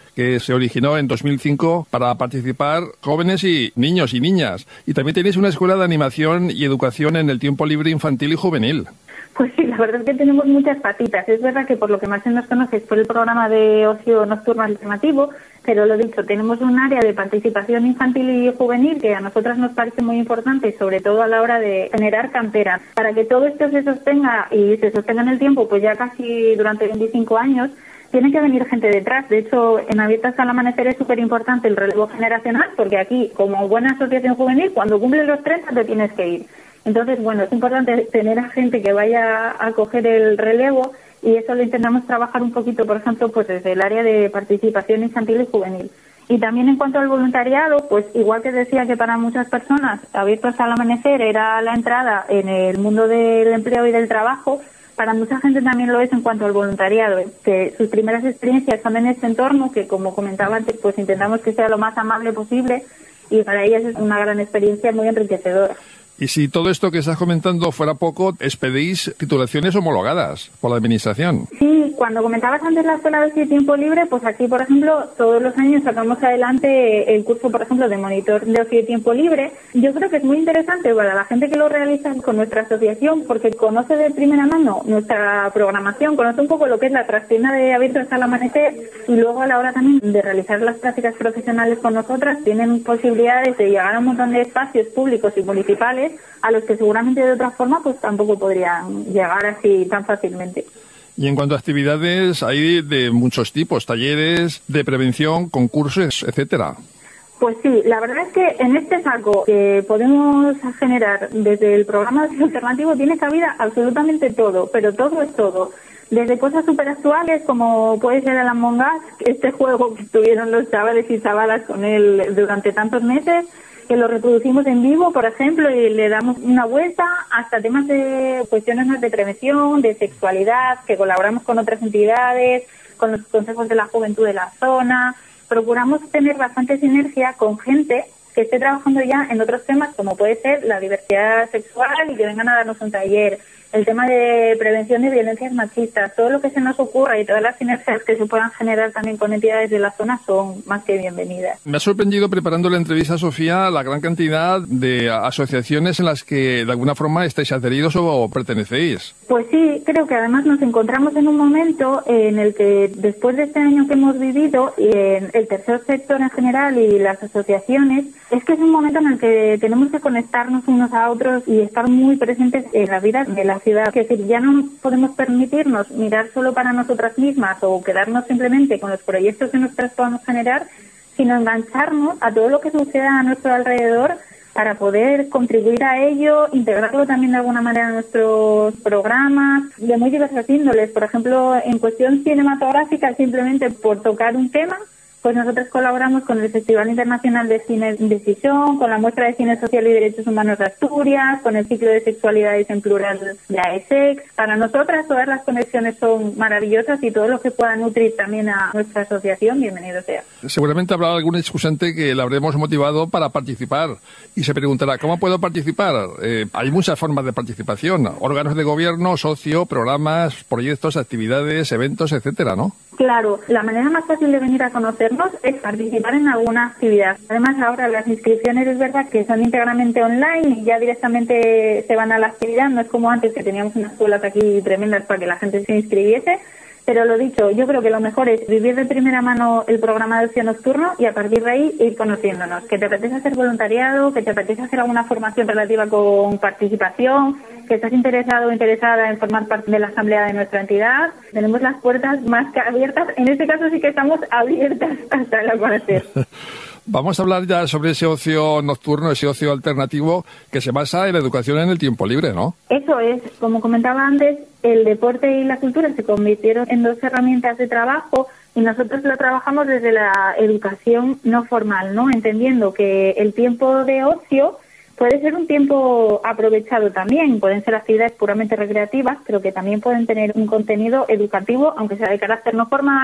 que se originó en dos mil cinco para participar jóvenes y niños y niñas. Y también tenéis una escuela de animación y educación en el tiempo libre infantil y juvenil. Pues sí, la verdad es que tenemos muchas patitas. Es verdad que por lo que más se nos conoce es por el programa de ocio nocturno alternativo, pero lo dicho, tenemos un área de participación infantil y juvenil que a nosotras nos parece muy importante, sobre todo a la hora de generar canteras. Para que todo esto se sostenga y se sostenga en el tiempo, pues ya casi durante veinticinco años, tiene que venir gente detrás. De hecho, en Abiertas al Amanecer es súper importante el relevo generacional, porque aquí, como buena asociación juvenil, cuando cumples los treinta te tienes que ir. Entonces, bueno, es importante tener a gente que vaya a coger el relevo y eso lo intentamos trabajar un poquito, por ejemplo, pues desde el área de participación infantil y juvenil. Y también en cuanto al voluntariado, pues igual que decía que para muchas personas Abiertos al Amanecer era la entrada en el mundo del empleo y del trabajo, para mucha gente también lo es en cuanto al voluntariado, que sus primeras experiencias son en este entorno, que como comentaba antes, pues intentamos que sea lo más amable posible y para ellas es una gran experiencia muy enriquecedora. Y si todo esto que estás comentando fuera poco, expedís titulaciones homologadas por la Administración. Sí, cuando comentabas antes la escuela de ocio y tiempo libre, pues aquí, por ejemplo, todos los años sacamos adelante el curso, por ejemplo, de monitor de ocio y tiempo libre. Yo creo que es muy interesante para la gente que lo realiza con nuestra asociación, porque conoce de primera mano nuestra programación, conoce un poco lo que es la trascienda de Abiertos al Amanecer y luego a la hora también de realizar las prácticas profesionales con nosotras tienen posibilidades de llegar a un montón de espacios públicos y municipales a los que seguramente de otra forma pues tampoco podrían llegar así tan fácilmente. Y en cuanto a actividades, hay de muchos tipos, talleres de prevención, concursos, etcétera. Pues sí, la verdad es que en este saco que podemos generar desde el programa de alternativo tiene cabida absolutamente todo, pero todo es todo. Desde cosas súper actuales como puede ser el Among Us, este juego que tuvieron los chavales y chavalas con él durante tantos meses, que lo reproducimos en vivo, por ejemplo, y le damos una vuelta, hasta temas de cuestiones más de prevención, de sexualidad, que colaboramos con otras entidades, con los consejos de la juventud de la zona. Procuramos tener bastante sinergia con gente que esté trabajando ya en otros temas, como puede ser la diversidad sexual y que vengan a darnos un taller, el tema de prevención de violencias machistas, todo lo que se nos ocurra y todas las sinergias que se puedan generar también con entidades de la zona son más que bienvenidas. Me ha sorprendido preparando la entrevista, Sofía, la gran cantidad de asociaciones en las que de alguna forma estáis adheridos o pertenecéis. Pues sí, creo que además nos encontramos en un momento en el que después de este año que hemos vivido, y en el tercer sector en general y las asociaciones, es que es un momento en el que tenemos que conectarnos unos a otros y estar muy presentes en la vida de la ciudad. Es decir, ya no podemos permitirnos mirar solo para nosotras mismas o quedarnos simplemente con los proyectos que nosotras podamos generar, sino engancharnos a todo lo que suceda a nuestro alrededor para poder contribuir a ello, integrarlo también de alguna manera en nuestros programas de muy diversas índoles. Por ejemplo, en cuestión cinematográfica, simplemente por tocar un tema, pues nosotros colaboramos con el Festival Internacional de Cine Decisión, con la Muestra de Cine Social y Derechos Humanos de Asturias, con el ciclo de Sexualidades en Plural de A E S E X. Para nosotras todas las conexiones son maravillosas y todo lo que pueda nutrir también a nuestra asociación, bienvenido sea. Seguramente habrá algún excursante que la habremos motivado para participar y se preguntará, ¿cómo puedo participar? Eh, hay muchas formas de participación, órganos de gobierno, socio, programas, proyectos, actividades, eventos, etcétera, ¿no? Claro, la manera más fácil de venir a conocernos es participar en alguna actividad. Además, ahora las inscripciones es verdad que son íntegramente online y ya directamente se van a la actividad. No es como antes que teníamos unas escuelas aquí tremendas para que la gente se inscribiese. Pero lo dicho, yo creo que lo mejor es vivir de primera mano el programa de ocio nocturno y a partir de ahí ir conociéndonos. Que te apetece hacer voluntariado, que te apetece hacer alguna formación relativa con participación, que estás interesado o interesada en formar parte de la asamblea de nuestra entidad. Tenemos las puertas más que abiertas. En este caso sí que estamos abiertas hasta el amanecer. Vamos a hablar ya sobre ese ocio nocturno, ese ocio alternativo que se basa en la educación en el tiempo libre, ¿no? Eso es. Como comentaba antes, el deporte y la cultura se convirtieron en dos herramientas de trabajo y nosotros lo trabajamos desde la educación no formal, ¿no? Entendiendo que el tiempo de ocio puede ser un tiempo aprovechado también, pueden ser actividades puramente recreativas, pero que también pueden tener un contenido educativo, aunque sea de carácter no formal,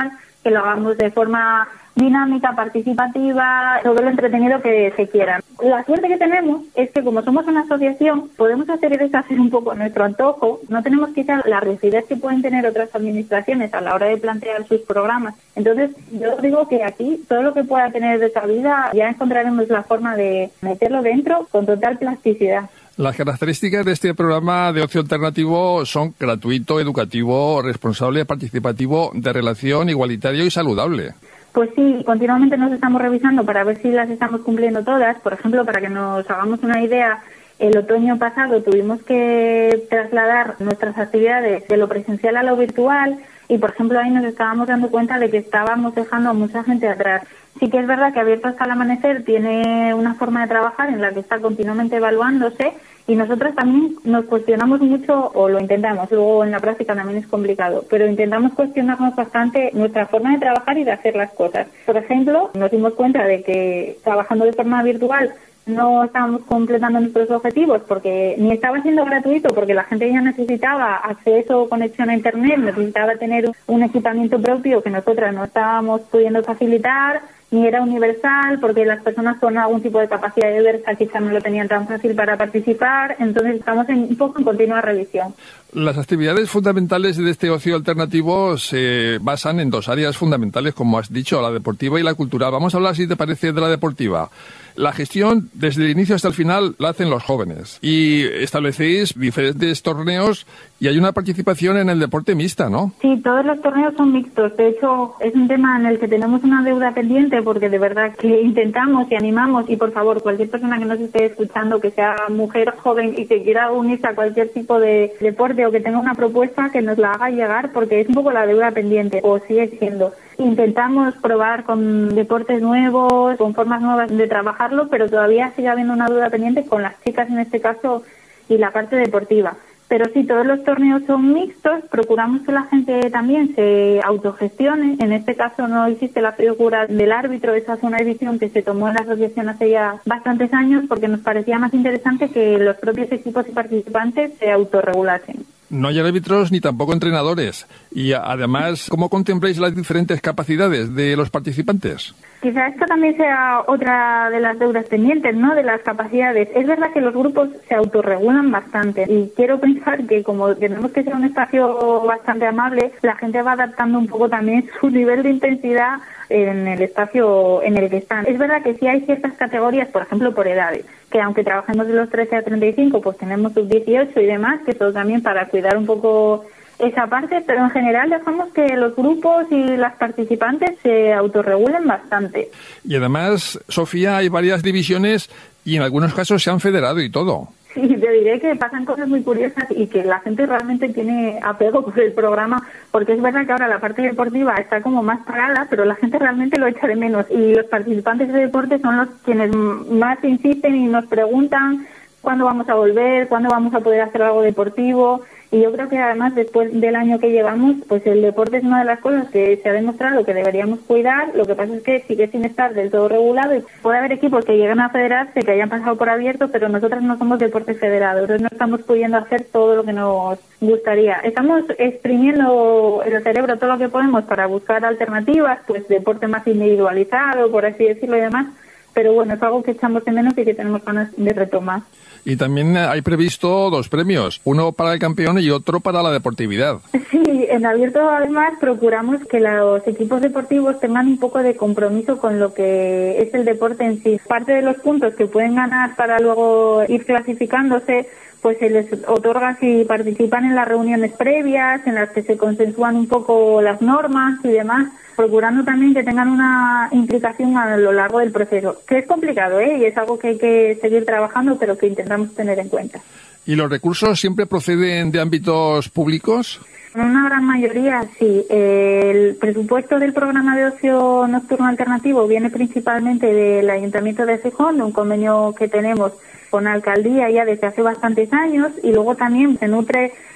que lo hagamos de forma dinámica, participativa, todo lo entretenido que se quiera. La suerte que tenemos es que como somos una asociación, podemos hacer y deshacer un poco nuestro antojo. No tenemos quizá la rigidez que pueden tener otras administraciones a la hora de plantear sus programas. Entonces, yo digo que aquí todo lo que pueda tener de cabida ya encontraremos la forma de meterlo dentro con total plasticidad. Las características de este programa de ocio alternativo son gratuito, educativo, responsable, participativo, de relación, igualitario y saludable. Pues sí, continuamente nos estamos revisando para ver si las estamos cumpliendo todas. Por ejemplo, para que nos hagamos una idea, el otoño pasado tuvimos que trasladar nuestras actividades de lo presencial a lo virtual y, por ejemplo, ahí nos estábamos dando cuenta de que estábamos dejando a mucha gente atrás. Sí que es verdad que Abierto hasta el Amanecer tiene una forma de trabajar en la que está continuamente evaluándose y nosotros también nos cuestionamos mucho, o lo intentamos, luego en la práctica también es complicado, pero intentamos cuestionarnos bastante nuestra forma de trabajar y de hacer las cosas. Por ejemplo, nos dimos cuenta de que trabajando de forma virtual no estábamos completando nuestros objetivos porque ni estaba siendo gratuito, porque la gente ya necesitaba acceso o conexión a internet, necesitaba tener un equipamiento propio que nosotras no estábamos pudiendo facilitar, ni era universal, porque las personas con algún tipo de capacidad diversa quizás no lo tenían tan fácil para participar. Entonces estamos en, un poco en continua revisión. Las actividades fundamentales de este ocio alternativo se basan en dos áreas fundamentales, como has dicho, la deportiva y la cultural. Vamos a hablar, si te parece, de la deportiva. La gestión, desde el inicio hasta el final, la hacen los jóvenes. Y establecéis diferentes torneos y hay una participación en el deporte mixta, ¿no? Sí, todos los torneos son mixtos. De hecho, es un tema en el que tenemos una deuda pendiente porque de verdad que intentamos y animamos. Y por favor, cualquier persona que nos esté escuchando, que sea mujer joven y que quiera unirse a cualquier tipo de deporte o que tenga una propuesta, que nos la haga llegar porque es un poco la deuda pendiente, o sigue siendo. Intentamos probar con deportes nuevos, con formas nuevas de trabajarlo, pero todavía sigue habiendo una duda pendiente con las chicas en este caso y la parte deportiva. Pero sí, todos los torneos son mixtos, procuramos que la gente también se autogestione. En este caso no existe la figura del árbitro, esa fue una decisión que se tomó en la asociación hace ya bastantes años porque nos parecía más interesante que los propios equipos y participantes se autorregulasen. No hay árbitros ni tampoco entrenadores. Y además, ¿cómo contempláis las diferentes capacidades de los participantes? Quizá esto también sea otra de las deudas pendientes, ¿no?, de las capacidades. Es verdad que los grupos se autorregulan bastante y quiero pensar que como tenemos que ser un espacio bastante amable, la gente va adaptando un poco también su nivel de intensidad en el espacio en el que están. Es verdad que sí hay ciertas categorías, por ejemplo, por edades, que aunque trabajemos de los trece a treinta y cinco, pues tenemos sub dieciocho y demás, que todo también para cuidar un poco esa parte, pero en general dejamos que los grupos y las participantes se autorregulen bastante. Y además, Sofía, hay varias divisiones y en algunos casos se han federado y todo. Sí, te diré que pasan cosas muy curiosas y que la gente realmente tiene apego por el programa, porque es verdad que ahora la parte deportiva está como más parada, pero la gente realmente lo echa de menos y los participantes de deporte son los quienes más insisten y nos preguntan cuándo vamos a volver, cuándo vamos a poder hacer algo deportivo. Y yo creo que además después del año que llevamos, pues el deporte es una de las cosas que se ha demostrado que deberíamos cuidar. Lo que pasa es que sigue sin estar del todo regulado y puede haber equipos que lleguen a federarse, que hayan pasado por abierto, pero nosotros no somos deporte federado, entonces no estamos pudiendo hacer todo lo que nos gustaría. Estamos exprimiendo el cerebro todo lo que podemos para buscar alternativas, pues deporte más individualizado, por así decirlo y demás, pero bueno, es algo que echamos de menos y que tenemos ganas de retomar. Y también hay previsto dos premios, uno para el campeón y otro para la deportividad. Sí, en abierto además procuramos que los equipos deportivos tengan un poco de compromiso con lo que es el deporte en sí. Parte de los puntos que pueden ganar para luego ir clasificándose, pues se les otorga si participan en las reuniones previas, en las que se consensúan un poco las normas y demás, procurando también que tengan una implicación a lo largo del proceso, que es complicado, ¿eh? Y es algo que hay que seguir trabajando, pero que intentamos tener en cuenta. ¿Y los recursos siempre proceden de ámbitos públicos? En una gran mayoría, sí. El presupuesto del programa de ocio nocturno alternativo viene principalmente del Ayuntamiento de Gijón, de un convenio que tenemos con la alcaldía ya desde hace bastantes años, y luego también se nutre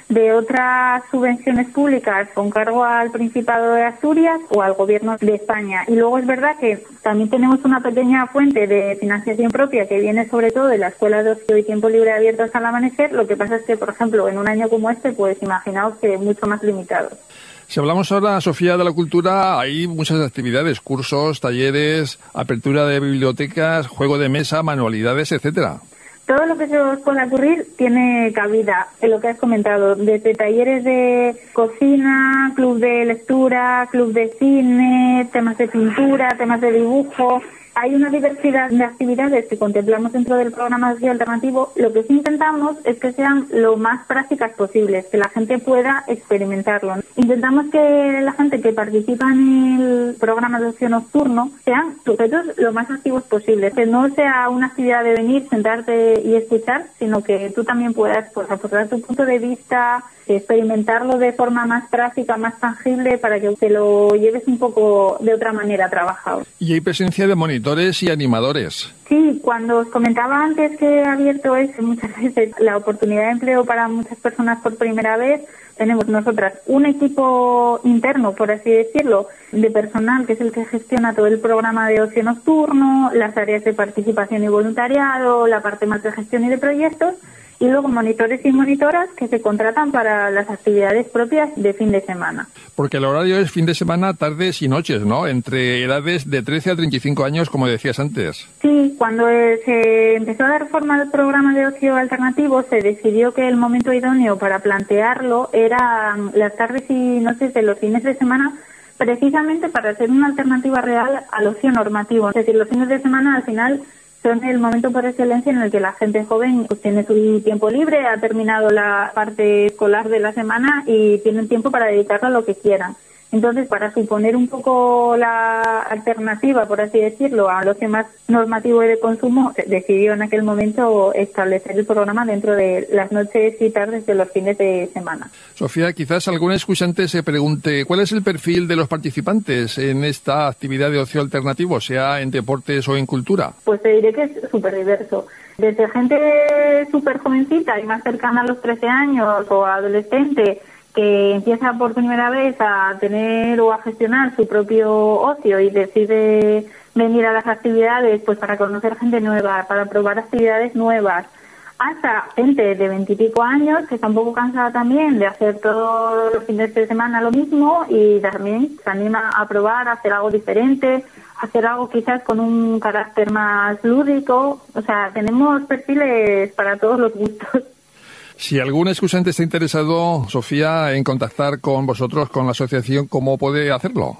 de otras subvenciones públicas con cargo al Principado de Asturias o al Gobierno de España. Y luego es verdad que también tenemos una pequeña fuente de financiación propia que viene sobre todo de la Escuela de Ocio y Tiempo Libre Abierto hasta el amanecer. Lo que pasa es que, por ejemplo, en un año como este, pues imaginaos que mucho más limitado. Si hablamos ahora, Sofía, de la cultura, hay muchas actividades, cursos, talleres, apertura de bibliotecas, juego de mesa, manualidades, etcétera. Todo lo que se os pueda ocurrir tiene cabida en lo que has comentado, desde talleres de cocina, club de lectura, club de cine, temas de pintura, temas de dibujo. Hay una diversidad de actividades que contemplamos dentro del programa social alternativo. Lo que sí intentamos es que sean lo más prácticas posibles, que la gente pueda experimentarlo. Intentamos que la gente que participa en el programa de ocio nocturno sean sujetos lo más activos posibles, que no sea una actividad de venir, sentarte y escuchar, sino que tú también puedas pues, aportar tu punto de vista, experimentarlo de forma más práctica, más tangible, para que te lo lleves un poco de otra manera trabajado. Y hay presencia de monitores y animadores. Sí, cuando os comentaba antes que abierto es muchas veces la oportunidad de empleo para muchas personas por primera vez, tenemos nosotras un equipo interno, por así decirlo, de personal que es el que gestiona todo el programa de ocio nocturno, las áreas de participación y voluntariado, la parte más de gestión y de proyectos, y luego monitores y monitoras que se contratan para las actividades propias de fin de semana. Porque el horario es fin de semana, tardes y noches, ¿no? Entre edades de trece a treinta y cinco años, como decías antes. Sí, cuando se empezó a dar forma al programa de ocio alternativo, se decidió que el momento idóneo para plantearlo era las tardes y noches de los fines de semana, precisamente para ser una alternativa real al ocio normativo. Es decir, los fines de semana al final son el momento por excelencia en el que la gente joven pues, tiene su tiempo libre, ha terminado la parte escolar de la semana y tienen tiempo para dedicarlo a lo que quieran. Entonces, para suponer un poco la alternativa, por así decirlo, a lo que más normativo y de consumo, decidió en aquel momento establecer el programa dentro de las noches y tardes de los fines de semana. Sofía, quizás algún escuchante se pregunte, ¿cuál es el perfil de los participantes en esta actividad de ocio alternativo, sea en deportes o en cultura? Pues te diré que es súper diverso. Desde gente súper jovencita y más cercana a los trece años o adolescente, que empieza por primera vez a tener o a gestionar su propio ocio y decide venir a las actividades pues para conocer gente nueva, para probar actividades nuevas, hasta gente de veintipico años que está un poco cansada también de hacer todos los fines de semana lo mismo y también se anima a probar, a hacer algo diferente, hacer algo quizás con un carácter más lúdico. O sea, tenemos perfiles para todos los gustos. Si algún escuchante está interesado, Sofía, en contactar con vosotros, con la asociación, ¿cómo puede hacerlo?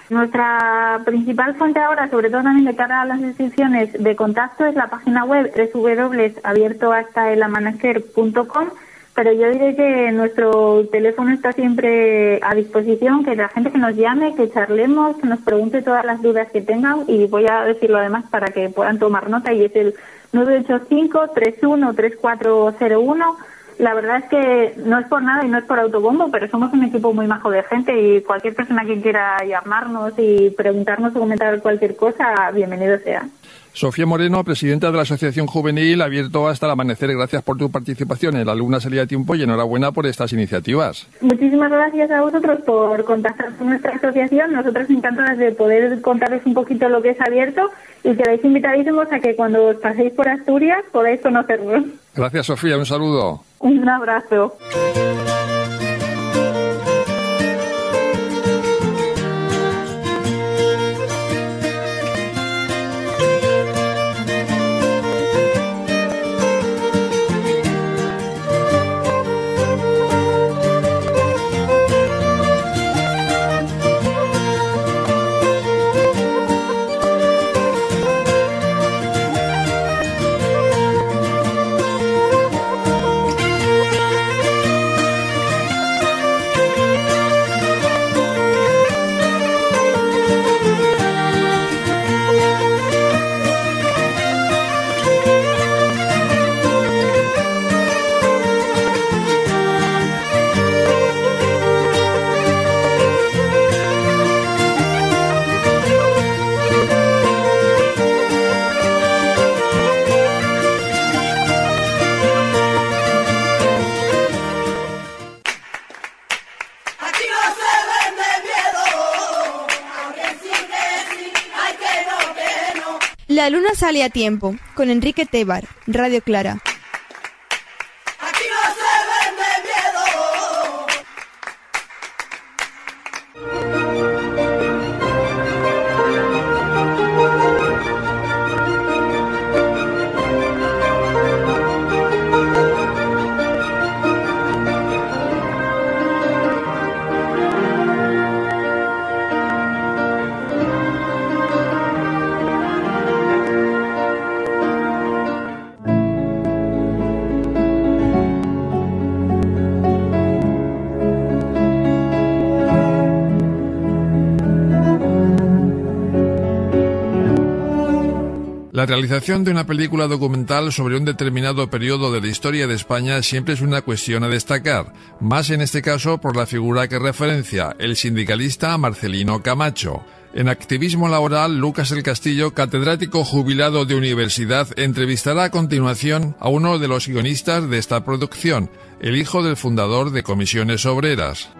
Nuestra principal fuente ahora, sobre todo también de cara a las inscripciones de contacto, es la página web doble u doble u doble u punto abierto hasta el amanecer punto com, pero yo diré que nuestro teléfono está siempre a disposición, que la gente que nos llame, que charlemos, que nos pregunte todas las dudas que tengan, y voy a decirlo además para que puedan tomar nota, y es el nueve ocho cinco, tres uno, tres cuatro cero uno. La verdad es que no es por nada y no es por autobombo, pero somos un equipo muy majo de gente y cualquier persona que quiera llamarnos y preguntarnos o comentar cualquier cosa, bienvenido sea. Sofía Moreno, presidenta de la Asociación Juvenil Abierto hasta el Amanecer, gracias por tu participación en La Luna Salía a Tiempo y enhorabuena por estas iniciativas. Muchísimas gracias a vosotros por contactar con nuestra asociación. Nosotros encantadas de poder contarles un poquito lo que es Abierto y quedáis invitadísimos a que cuando os paséis por Asturias podáis conocernos. Gracias, Sofía. Un saludo. Un abrazo. La luna sale a tiempo, con Enrique Tebar, Radio Clara. Aquí no se vende miedo. La realización de una película documental sobre un determinado periodo de la historia de España siempre es una cuestión a destacar, más en este caso por la figura que referencia, el sindicalista Marcelino Camacho. En activismo laboral, Lucas del Castillo, catedrático jubilado de universidad, entrevistará a continuación a uno de los guionistas de esta producción, el hijo del fundador de Comisiones Obreras.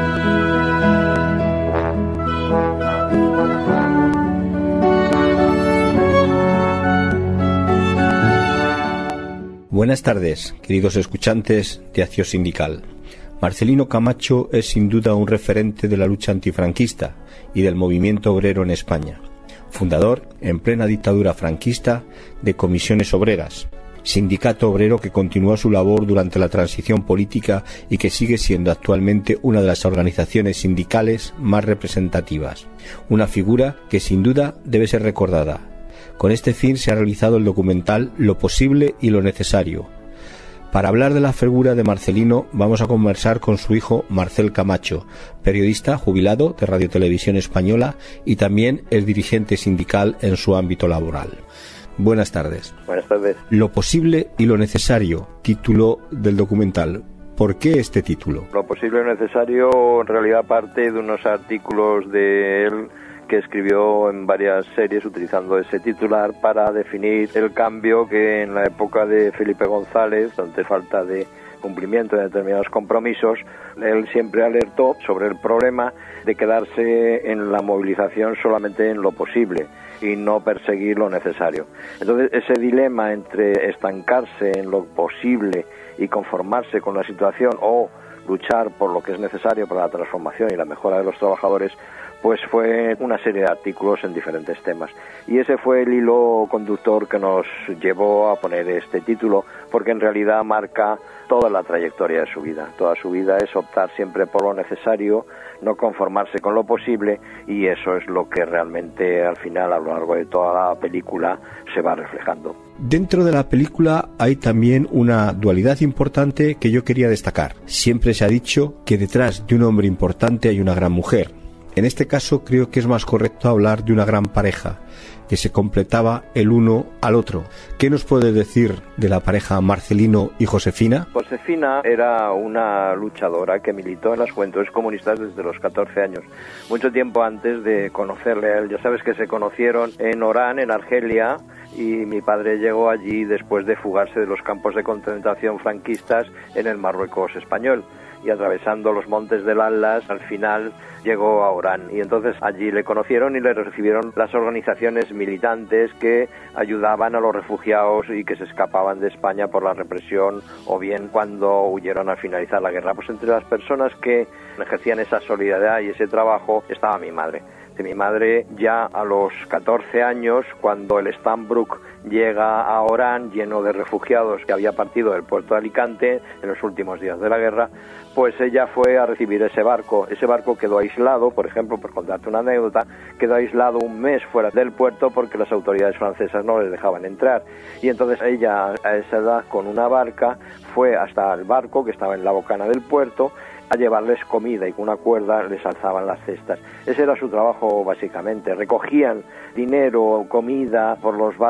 Buenas tardes, queridos escuchantes de Acción Sindical. Marcelino Camacho es sin duda un referente de la lucha antifranquista y del movimiento obrero en España. Fundador, en plena dictadura franquista, de Comisiones Obreras, sindicato obrero que continuó su labor durante la transición política y que sigue siendo actualmente una de las organizaciones sindicales más representativas. Una figura que sin duda debe ser recordada. Con este fin se ha realizado el documental Lo posible y lo necesario. Para hablar de la figura de Marcelino vamos a conversar con su hijo Marcel Camacho, periodista jubilado de Radio Televisión Española y también es dirigente sindical en su ámbito laboral. Buenas tardes. Buenas tardes. Lo posible y lo necesario, título del documental. ¿Por qué este título? Lo posible y lo necesario en realidad parte de unos artículos de él que escribió en varias series utilizando ese titular para definir el cambio que en la época de Felipe González, ante falta de cumplimiento de determinados compromisos, él siempre alertó sobre el problema de quedarse en la movilización solamente en lo posible y no perseguir lo necesario. Entonces, ese dilema entre estancarse en lo posible y conformarse con la situación o luchar por lo que es necesario para la transformación y la mejora de los trabajadores, pues fue una serie de artículos en diferentes temas. Y ese fue el hilo conductor que nos llevó a poner este título, porque en realidad marca toda la trayectoria de su vida. Toda su vida es optar siempre por lo necesario, no conformarse con lo posible, y eso es lo que realmente al final, a lo largo de toda la película, se va reflejando. Dentro de la película hay también una dualidad importante que yo quería destacar. Siempre se ha dicho que detrás de un hombre importante hay una gran mujer. En este caso creo que es más correcto hablar de una gran pareja, que se completaba el uno al otro. ¿Qué nos puedes decir de la pareja Marcelino y Josefina? Josefina era una luchadora que militó en las Juventudes Comunistas desde los catorce años, mucho tiempo antes de conocerle a él. Ya sabes que se conocieron en Orán, en Argelia, y mi padre llegó allí después de fugarse de los campos de concentración franquistas en el Marruecos español. Y atravesando los montes del Atlas, al final llegó a Orán. Y entonces allí le conocieron y le recibieron las organizaciones militantes que ayudaban a los refugiados y que se escapaban de España por la represión o bien cuando huyeron al finalizar la guerra. Pues entre las personas que ejercían esa solidaridad y ese trabajo estaba mi madre. De mi madre ya a los catorce años, cuando el Stambrook llega a Orán lleno de refugiados que había partido del puerto de Alicante en los últimos días de la guerra, pues ella fue a recibir ese barco. Ese barco quedó aislado, por ejemplo, por contarte una anécdota, quedó aislado un mes fuera del puerto porque las autoridades francesas no les dejaban entrar. Y entonces ella, a esa edad, con una barca, fue hasta el barco que estaba en la bocana del puerto a llevarles comida y con una cuerda les alzaban las cestas. Ese era su trabajo básicamente. Recogían dinero, comida por los barrios para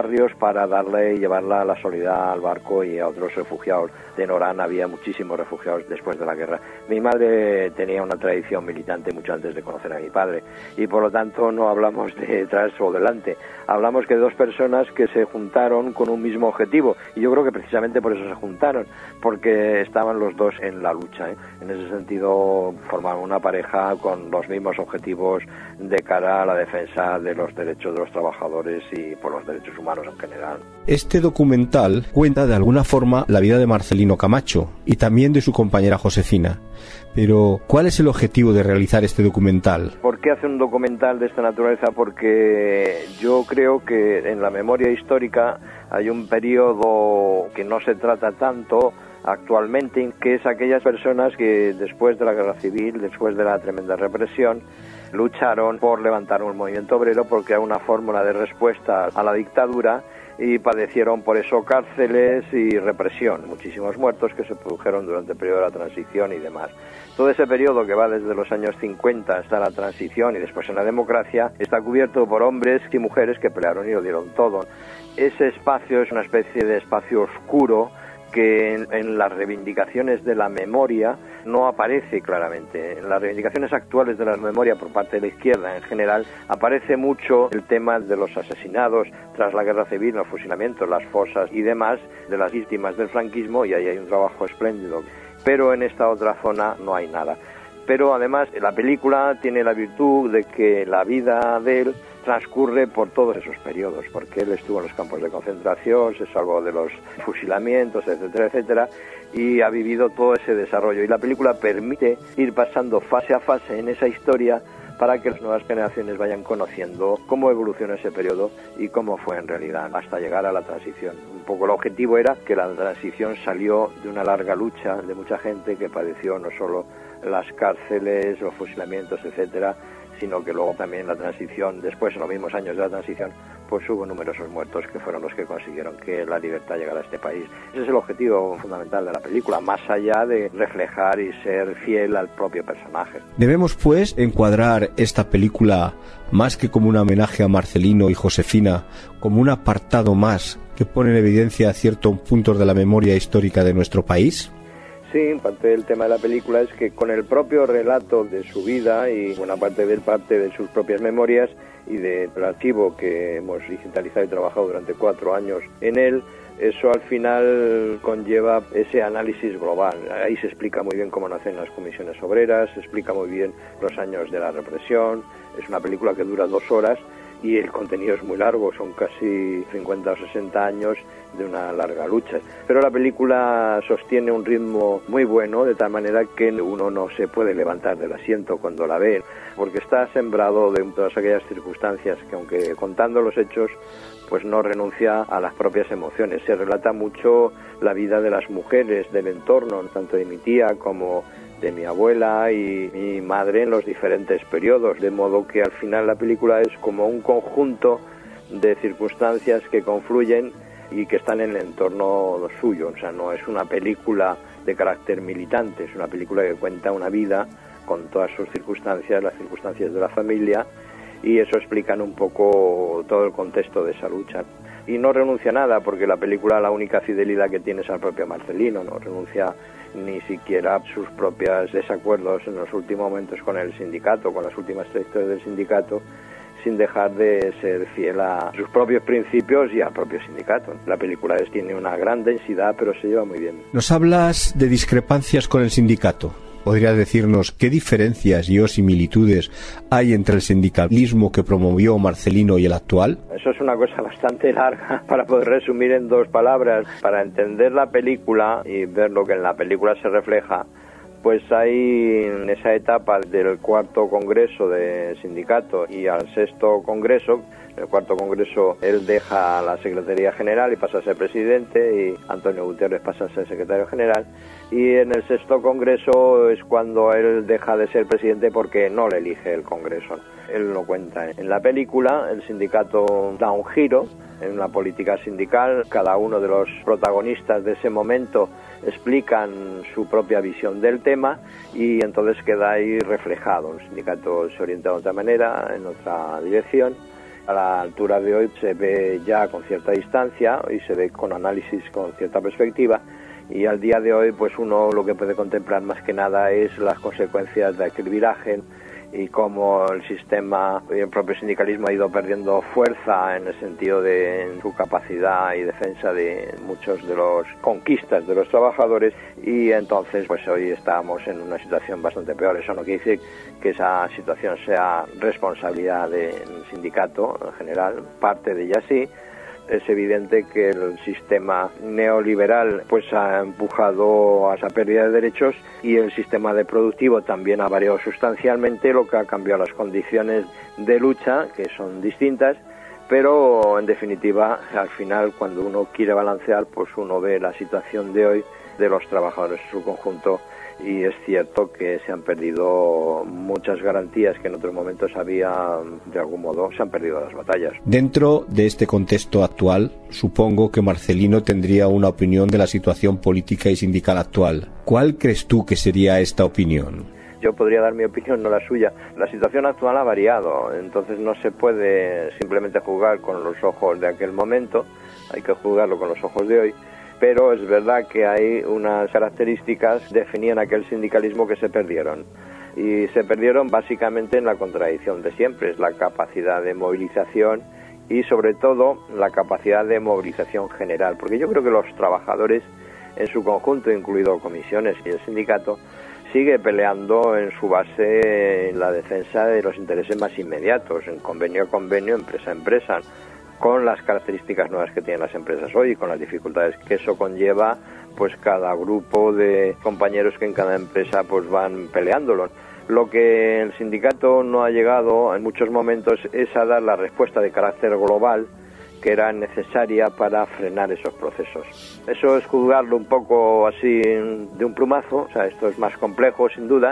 para darle y llevarla a la solidaridad al barco y a otros refugiados. En Orán había muchísimos refugiados después de la guerra. Mi madre tenía una tradición militante mucho antes de conocer a mi padre y por lo tanto no hablamos de detrás o delante, hablamos que de dos personas que se juntaron con un mismo objetivo y yo creo que precisamente por eso se juntaron, porque estaban los dos en la lucha, ¿eh? En ese sentido formaron una pareja con los mismos objetivos de cara a la defensa de los derechos de los trabajadores y por los derechos humanos en general. Este documental cuenta de alguna forma la vida de Marcelino Camacho y también de su compañera Josefina. Pero, ¿cuál es el objetivo de realizar este documental? ¿Por qué hace un documental de esta naturaleza? Porque yo creo que en la memoria histórica hay un periodo que no se trata tanto actualmente, que es aquellas personas que después de la guerra civil, después de la tremenda represión, lucharon por levantar un movimiento obrero porque era una fórmula de respuesta a la dictadura y padecieron por eso cárceles y represión, muchísimos muertos que se produjeron durante el periodo de la transición y demás. Todo ese periodo que va desde los años cincuenta hasta la transición y después en la democracia está cubierto por hombres y mujeres que pelearon y lo dieron todo. Ese espacio es una especie de espacio oscuro que en, en las reivindicaciones de la memoria no aparece claramente. En las reivindicaciones actuales de la memoria por parte de la izquierda en general aparece mucho el tema de los asesinados tras la guerra civil, los fusilamientos, las fosas y demás de las víctimas del franquismo, y ahí hay un trabajo espléndido. Pero en esta otra zona no hay nada. Pero además la película tiene la virtud de que la vida de él transcurre por todos esos periodos, porque él estuvo en los campos de concentración, se salvó de los fusilamientos, etcétera, etcétera, y ha vivido todo ese desarrollo. Y la película permite ir pasando fase a fase en esa historia para que las nuevas generaciones vayan conociendo cómo evolucionó ese periodo y cómo fue en realidad hasta llegar a la transición. Un poco el objetivo era que la transición salió de una larga lucha de mucha gente que padeció no solo las cárceles, los fusilamientos, etcétera, sino que luego también la transición, después en los mismos años de la transición, pues hubo numerosos muertos que fueron los que consiguieron que la libertad llegara a este país. Ese es el objetivo fundamental de la película, más allá de reflejar y ser fiel al propio personaje. Debemos, pues, encuadrar esta película más que como un homenaje a Marcelino y Josefina, como un apartado más que pone en evidencia ciertos puntos de la memoria histórica de nuestro país. Sí, parte del tema de la película es que con el propio relato de su vida y buena parte de parte de sus propias memorias y del archivo que hemos digitalizado y trabajado durante cuatro años en él, eso al final conlleva ese análisis global. Ahí se explica muy bien cómo nacen las comisiones obreras, se explica muy bien los años de la represión. Es una película que dura dos horas y el contenido es muy largo, son casi cincuenta o sesenta años de una larga lucha. Pero la película sostiene un ritmo muy bueno, de tal manera que uno no se puede levantar del asiento cuando la ve, porque está sembrado de todas aquellas circunstancias que, aunque contando los hechos, pues no renuncia a las propias emociones. Se relata mucho la vida de las mujeres del entorno, tanto de mi tía como de mi abuela y mi madre en los diferentes periodos, de modo que al final la película es como un conjunto de circunstancias que confluyen y que están en el entorno suyo. O sea, no es una película de carácter militante, es una película que cuenta una vida con todas sus circunstancias, las circunstancias de la familia, y eso explican un poco todo el contexto de esa lucha. Y no renuncia a nada, porque la película, la única fidelidad que tiene es al propio Marcelino, no renuncia ni siquiera a sus propios desacuerdos en los últimos momentos con el sindicato, con las últimas trayectorias del sindicato, sin dejar de ser fiel a sus propios principios y al propio sindicato. La película es, tiene una gran densidad, pero se lleva muy bien. Nos hablas de discrepancias con el sindicato. ¿Podrías decirnos qué diferencias y o similitudes hay entre el sindicalismo que promovió Marcelino y el actual? Eso es una cosa bastante larga para poder resumir en dos palabras. Para entender la película y ver lo que en la película se refleja, pues hay en esa etapa del cuarto congreso de sindicato y al sexto congreso. En el cuarto congreso él deja la Secretaría General y pasa a ser presidente, y Antonio Gutiérrez pasa a ser secretario general, y en el sexto congreso es cuando él deja de ser presidente porque no le elige el congreso. Él lo cuenta en la película. El sindicato da un giro en la política sindical. Cada uno de los protagonistas de ese momento explican su propia visión del tema y entonces queda ahí reflejado. El sindicato se orienta de otra manera, en otra dirección, A la altura de hoy se ve ya con cierta distancia y se ve con análisis con cierta perspectiva, y al día de hoy pues uno lo que puede contemplar más que nada es las consecuencias de aquel viraje y cómo el sistema y el propio sindicalismo ha ido perdiendo fuerza en el sentido de en su capacidad y defensa de muchos de los conquistas de los trabajadores, y entonces pues hoy estamos en una situación bastante peor. Eso no quiere decir que esa situación sea responsabilidad del sindicato en general, parte de ella sí. Es evidente que el sistema neoliberal pues ha empujado a esa pérdida de derechos, y el sistema de productivo también ha variado sustancialmente, lo que ha cambiado las condiciones de lucha, que son distintas, pero en definitiva al final cuando uno quiere balancear pues uno ve la situación de hoy de los trabajadores en su conjunto, y es cierto que se han perdido muchas garantías que en otros momentos había. De algún modo se han perdido las batallas. Dentro de este contexto actual, supongo que Marcelino tendría una opinión de la situación política y sindical actual. ¿Cuál crees tú que sería esta opinión? Yo podría dar mi opinión, no la suya. La situación actual ha variado, entonces no se puede simplemente jugar con los ojos de aquel momento, hay que jugarlo con los ojos de hoy. Pero es verdad que hay unas características que definían aquel sindicalismo que se perdieron. Y se perdieron básicamente en la contradicción de siempre, es la capacidad de movilización y sobre todo la capacidad de movilización general. Porque yo creo que los trabajadores en su conjunto, incluido comisiones y el sindicato, sigue peleando en su base en la defensa de los intereses más inmediatos, en convenio a convenio, empresa a empresa, con las características nuevas que tienen las empresas hoy y con las dificultades que eso conlleva, pues cada grupo de compañeros que en cada empresa pues van peleándolo. Lo que el sindicato no ha llegado en muchos momentos es a dar la respuesta de carácter global que era necesaria para frenar esos procesos. Eso es juzgarlo un poco así de un plumazo, o sea, esto es más complejo sin duda,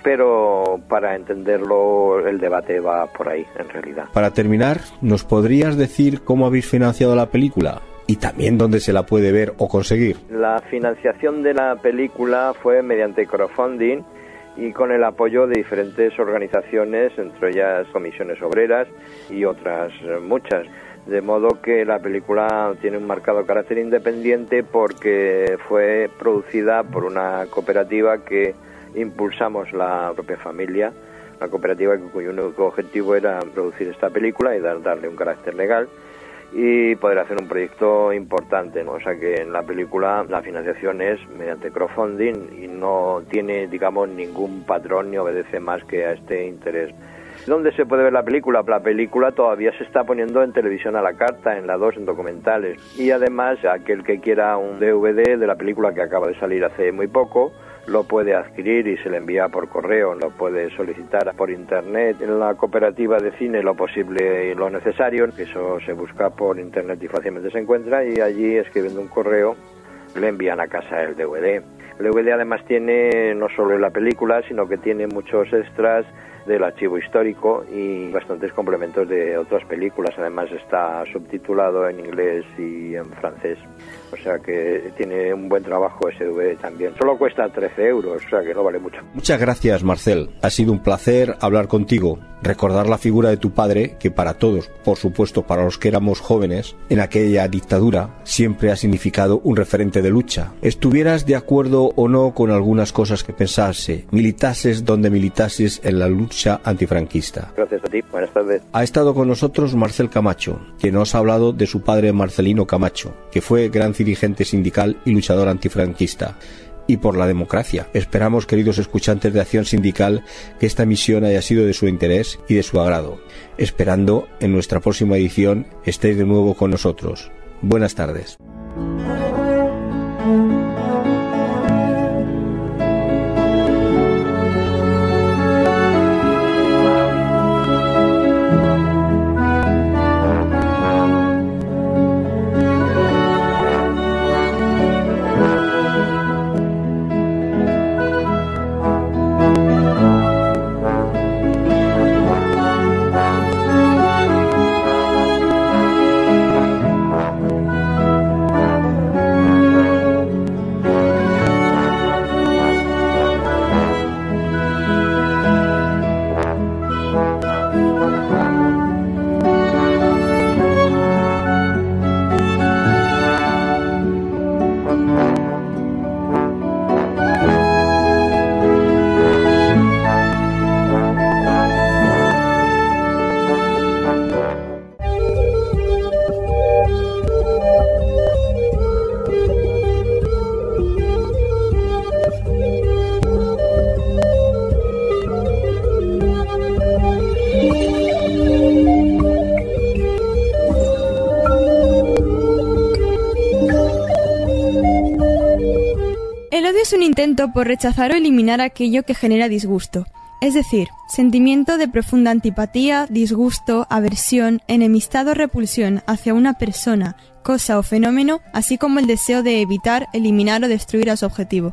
pero para entenderlo el debate va por ahí, en realidad. Para terminar, ¿nos podrías decir cómo habéis financiado la película? Y también dónde se la puede ver o conseguir. La financiación de la película fue mediante crowdfunding y con el apoyo de diferentes organizaciones, entre ellas comisiones obreras y otras muchas. De modo que la película tiene un marcado carácter independiente porque fue producida por una cooperativa que impulsamos la propia familia, una cooperativa cuyo único objetivo era producir esta película y dar, darle un carácter legal y poder hacer un proyecto importante, ¿no? O sea que en la película la financiación es mediante crowdfunding y no tiene, digamos, ningún patrón ni obedece más que a este interés. ¿Dónde se puede ver la película? La película todavía se está poniendo en televisión a la carta, en la dos, en documentales. Y además, aquel que quiera un D V D de la película que acaba de salir hace muy poco, lo puede adquirir y se le envía por correo, lo puede solicitar por internet en la cooperativa de cine, lo posible y lo necesario, que eso se busca por internet y fácilmente se encuentra, y allí escribiendo un correo le envían a casa el D V D. El D V D además tiene no solo la película, sino que tiene muchos extras del archivo histórico y bastantes complementos de otras películas. Además está subtitulado en inglés y en francés, o sea que tiene un buen trabajo ese D V D también. Solo cuesta trece euros, o sea que no vale mucho. Muchas gracias, Marcel. Ha sido un placer hablar contigo, recordar la figura de tu padre, que para todos, por supuesto para los que éramos jóvenes, en aquella dictadura, siempre ha significado un referente de lucha. Estuvieras de acuerdo o no con algunas cosas que pensase, militases donde militases en la lucha antifranquista. Gracias a ti, buenas tardes. Ha estado con nosotros Marcel Camacho, que nos ha hablado de su padre Marcelino Camacho, que fue gran dirigente sindical y luchador antifranquista y por la democracia. Esperamos, queridos escuchantes de Acción Sindical, que esta emisión haya sido de su interés y de su agrado, esperando en nuestra próxima edición estéis de nuevo con nosotros. Buenas tardes. intento por rechazar o eliminar aquello que genera disgusto. Es decir, sentimiento de profunda antipatía, disgusto, aversión, enemistad o repulsión hacia una persona, cosa o fenómeno, así como el deseo de evitar, eliminar o destruir a su objetivo.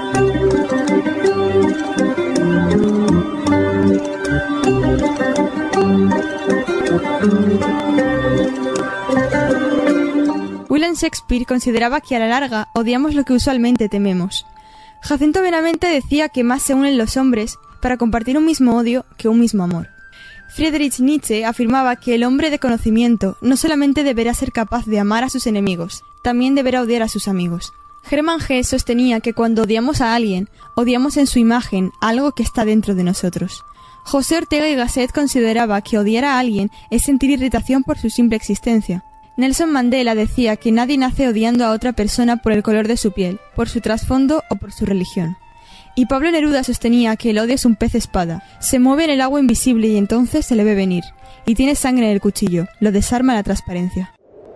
William Shakespeare consideraba que a la larga odiamos lo que usualmente tememos. Jacinto Benavente decía que más se unen los hombres para compartir un mismo odio que un mismo amor. Friedrich Nietzsche afirmaba que el hombre de conocimiento no solamente deberá ser capaz de amar a sus enemigos, también deberá odiar a sus amigos. Hermann Hesse sostenía que cuando odiamos a alguien, odiamos en su imagen algo que está dentro de nosotros. José Ortega y Gasset consideraba que odiar a alguien es sentir irritación por su simple existencia. Nelson Mandela decía que nadie nace odiando a otra persona por el color de su piel, por su trasfondo o por su religión. Y Pablo Neruda sostenía que el odio es un pez espada. Se mueve en el agua invisible y entonces se le ve venir. Y tiene sangre en el cuchillo. Lo desarma la transparencia.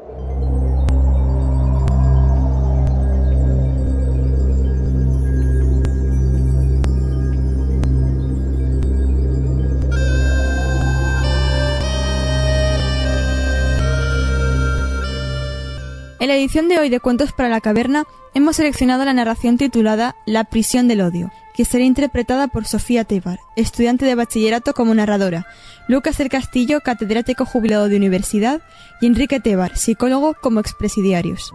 En la edición de hoy de Cuentos para la Caverna hemos seleccionado la narración titulada La prisión del odio, que será interpretada por Sofía Tebar, estudiante de bachillerato como narradora, Lucas del Castillo, catedrático jubilado de universidad, y Enrique Tebar, psicólogo, como expresidiarios.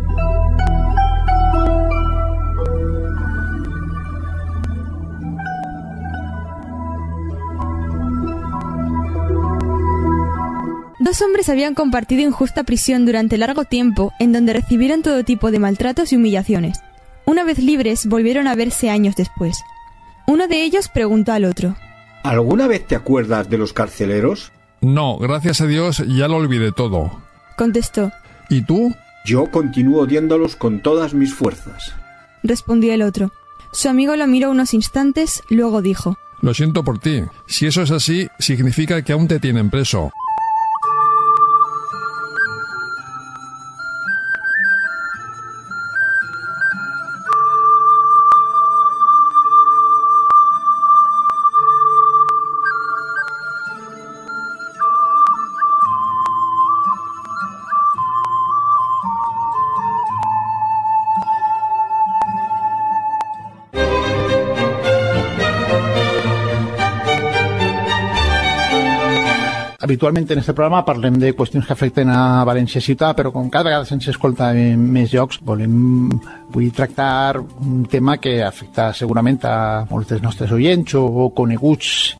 Dos hombres habían compartido injusta prisión durante largo tiempo, en donde recibieron todo tipo de maltratos y humillaciones. Una vez libres, volvieron a verse años después. Uno de ellos preguntó al otro: ¿Alguna vez te acuerdas de los carceleros? No, gracias a Dios ya lo olvidé todo, contestó. ¿Y tú? Yo continúo odiándolos con todas mis fuerzas, respondió el otro. Su amigo lo miró unos instantes, luego dijo: Lo siento por ti. Si eso es así, significa que aún te tienen preso. Habitualment en este programa parlem de qüestions que afecten a València ciutat, però com cada vegada se'ns escolta en més llocs, volem vull tractar un tema que afecta segurament a molts dels nostres oients o coneguts.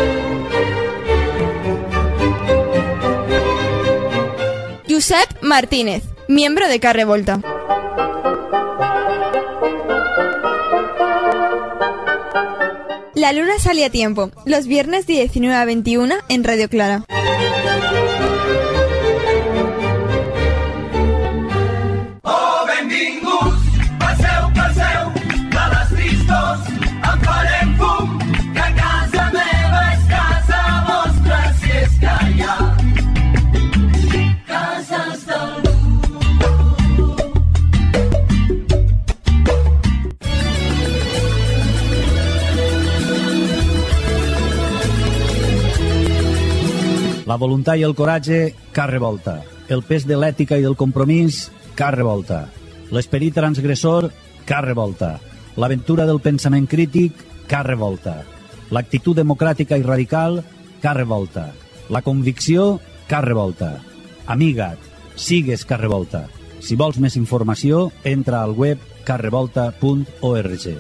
Josep Martínez, miembro de Car Revolta. La luna sale a tiempo, los viernes de diecinueve a veintiuno en Radio Clara. Oh, benvinguts, passeu, passeu, de les tristos, en farem fum, que casa meva és casa vostra, si és que hi ha cases del La voluntat i el coratge, Car Revolta. El pes de l'ètica i del compromís, Car Revolta. L'esperit transgressor, Car Revolta. L'aventura del pensament crític, Car Revolta. L'actitud democràtica i radical, Car Revolta. La convicció, Car Revolta. Amiga't, sigues Car Revolta. Si vols més informació, entra al web car revolta punt org.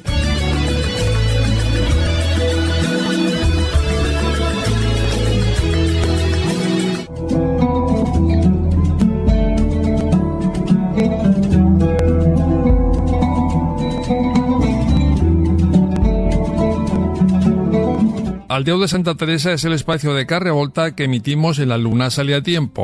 Aldeo de Santa Teresa es el espacio de Car Revolta que emitimos en La Luna Sale a Tiempo.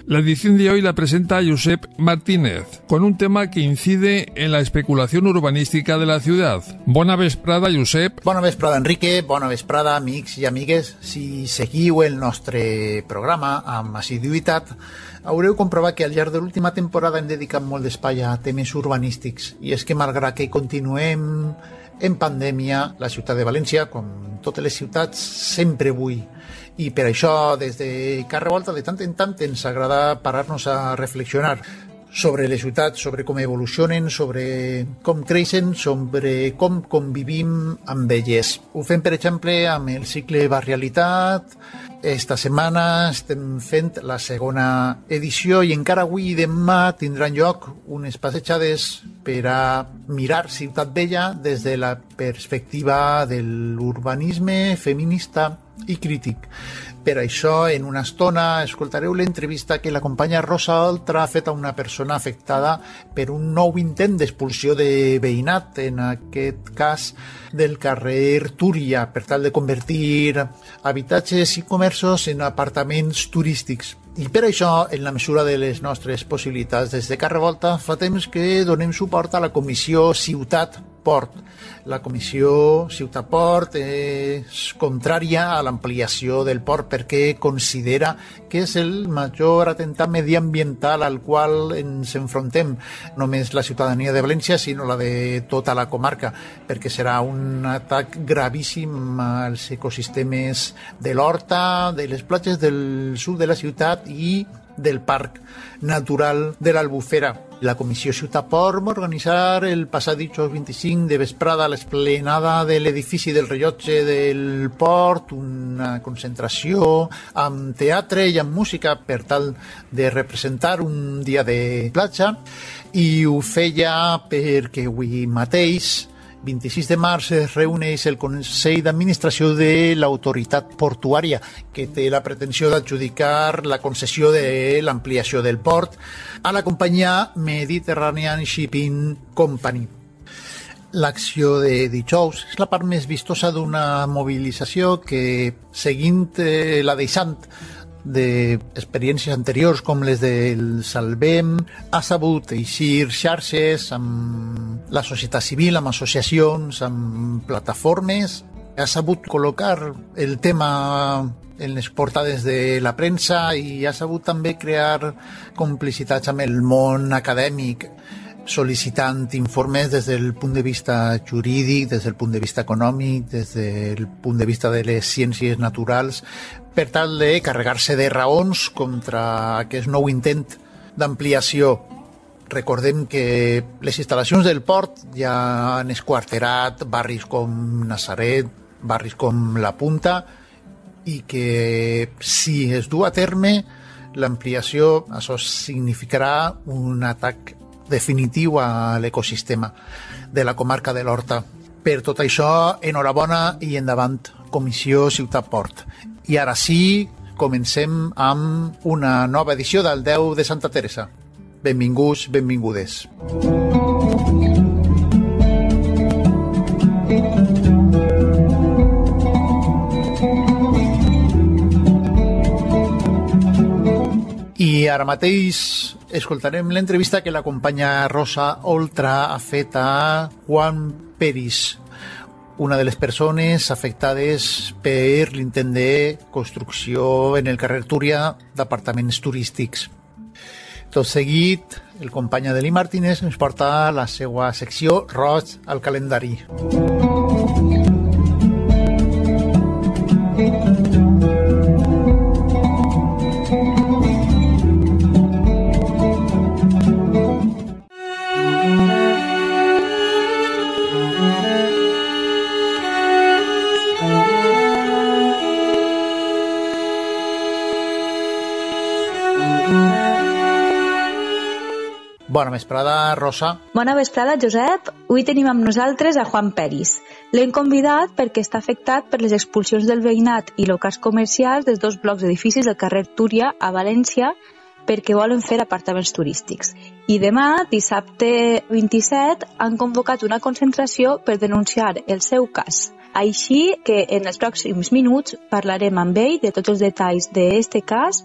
La edición de hoy la presenta Josep Martínez, con un tema que incide en la especulación urbanística de la ciudad. Bona vesprada, Josep. Bona vesprada, Enrique. Bona vesprada, amics i amigues. Si seguiu el nostre programa amb assiduïtat, haureu comprovat que al llarg de l'última temporada hem dedicat molt d'espai a temes urbanístics. I és que malgrat que continuem en pandèmia, la ciutat de València, com totes les ciutats, sempre vull. I per això, des de Car Revolta, de tant en tant ens agrada parar-nos a reflexionar sobre les ciutats, sobre com evolucionen, sobre com creixen, sobre com convivim amb elles. Ho fem, per exemple, amb el cicle Barrialitat. Esta setmana estem fent la segona edició i encara avui i demà tindran lloc unes passejades per a mirar Ciutat Vella des de la perspectiva de l'urbanisme feminista i crític. Per això, en una estona, escoltareu l'entrevista que la companya Rosa Oltra ha fet a una persona afectada per un nou intent d'expulsió de veïnat, en aquest cas del carrer Túria, per tal de convertir habitatges i comerços en apartaments turístics. I per això, en la mesura de les nostres possibilitats des de Car Revolta, fa temps que donem suport a la Comissió Ciutat Port. La Comissió Ciutat Port és contrària a l'ampliació del port perquè considera que és el major atemptat mediambiental al qual ens enfrontem, no només la ciutadania de València, sinó la de tota la comarca, perquè serà un atac gravíssim als ecosistemes de l'Horta, de les platges del sud de la ciutat i del Parc Natural de l'Albufera. La Comissió Ciutat Port va organitzar el passat dijous vint-i-cinc de vesprada a l'esplanada de l'edifici del rellotge del port una concentració amb teatre i amb música per tal de representar un dia de platja, i ho feia perquè avui mateix, vint-i-sis de març, es reuneix el Consell d'Administració de l'Autoritat Portuària, que té la pretensió d'adjudicar la concessió de l'ampliació del port a la companyia Mediterranean Shipping Company. L'acció de dijous és la part més vistosa d'una mobilització que, seguint eh, la deixant d'experiències anteriors com les del Salvem, ha sabut eixir xarxes amb la societat civil, amb associacions, amb plataformes, ha sabut col·locar el tema en les portades de la premsa i ha sabut també crear complicitats amb el món acadèmic, sol·licitant informes des del punt de vista jurídic, des del punt de vista econòmic, des del punt de vista de les ciències naturals, per tal de carregar-se de raons contra aquest nou intent d'ampliació. Recordem que les instal·lacions del port ja han esquarterat barris com Nazaret, barris com La Punta, i que si es du a terme l'ampliació, això significarà un atac definitiu a l'ecosistema de la comarca de l'Horta. Per tot això, enhorabona i endavant, Comissió Ciutat Port. I ara sí, comencem amb una nova edició del deu de Santa Teresa. Benvinguts, benvingudes. I ara mateix escoltarem l'entrevista que la companya Rosa Oltra ha fet a Juan Peris, una de les persones afectades per l'intent de construcció en el carrer Túria d'apartaments turístics. Tot seguit, el company Adelí Martínez ens porta la seva secció Roig al calendari. Bona vesprada, Rosa. Bona vesprada, Josep. Avui tenim amb nosaltres a Juan Peris. L'hem convidat perquè està afectat per les expulsions del veïnat i locals comercials dels dos blocs d'edificis del carrer Túria a València perquè volen fer apartaments turístics. I demà, dissabte vint-i-set, han convocat una concentració per denunciar el seu cas. Així que en els pròxims minuts parlarem amb ell de tots els detalls d'aquest cas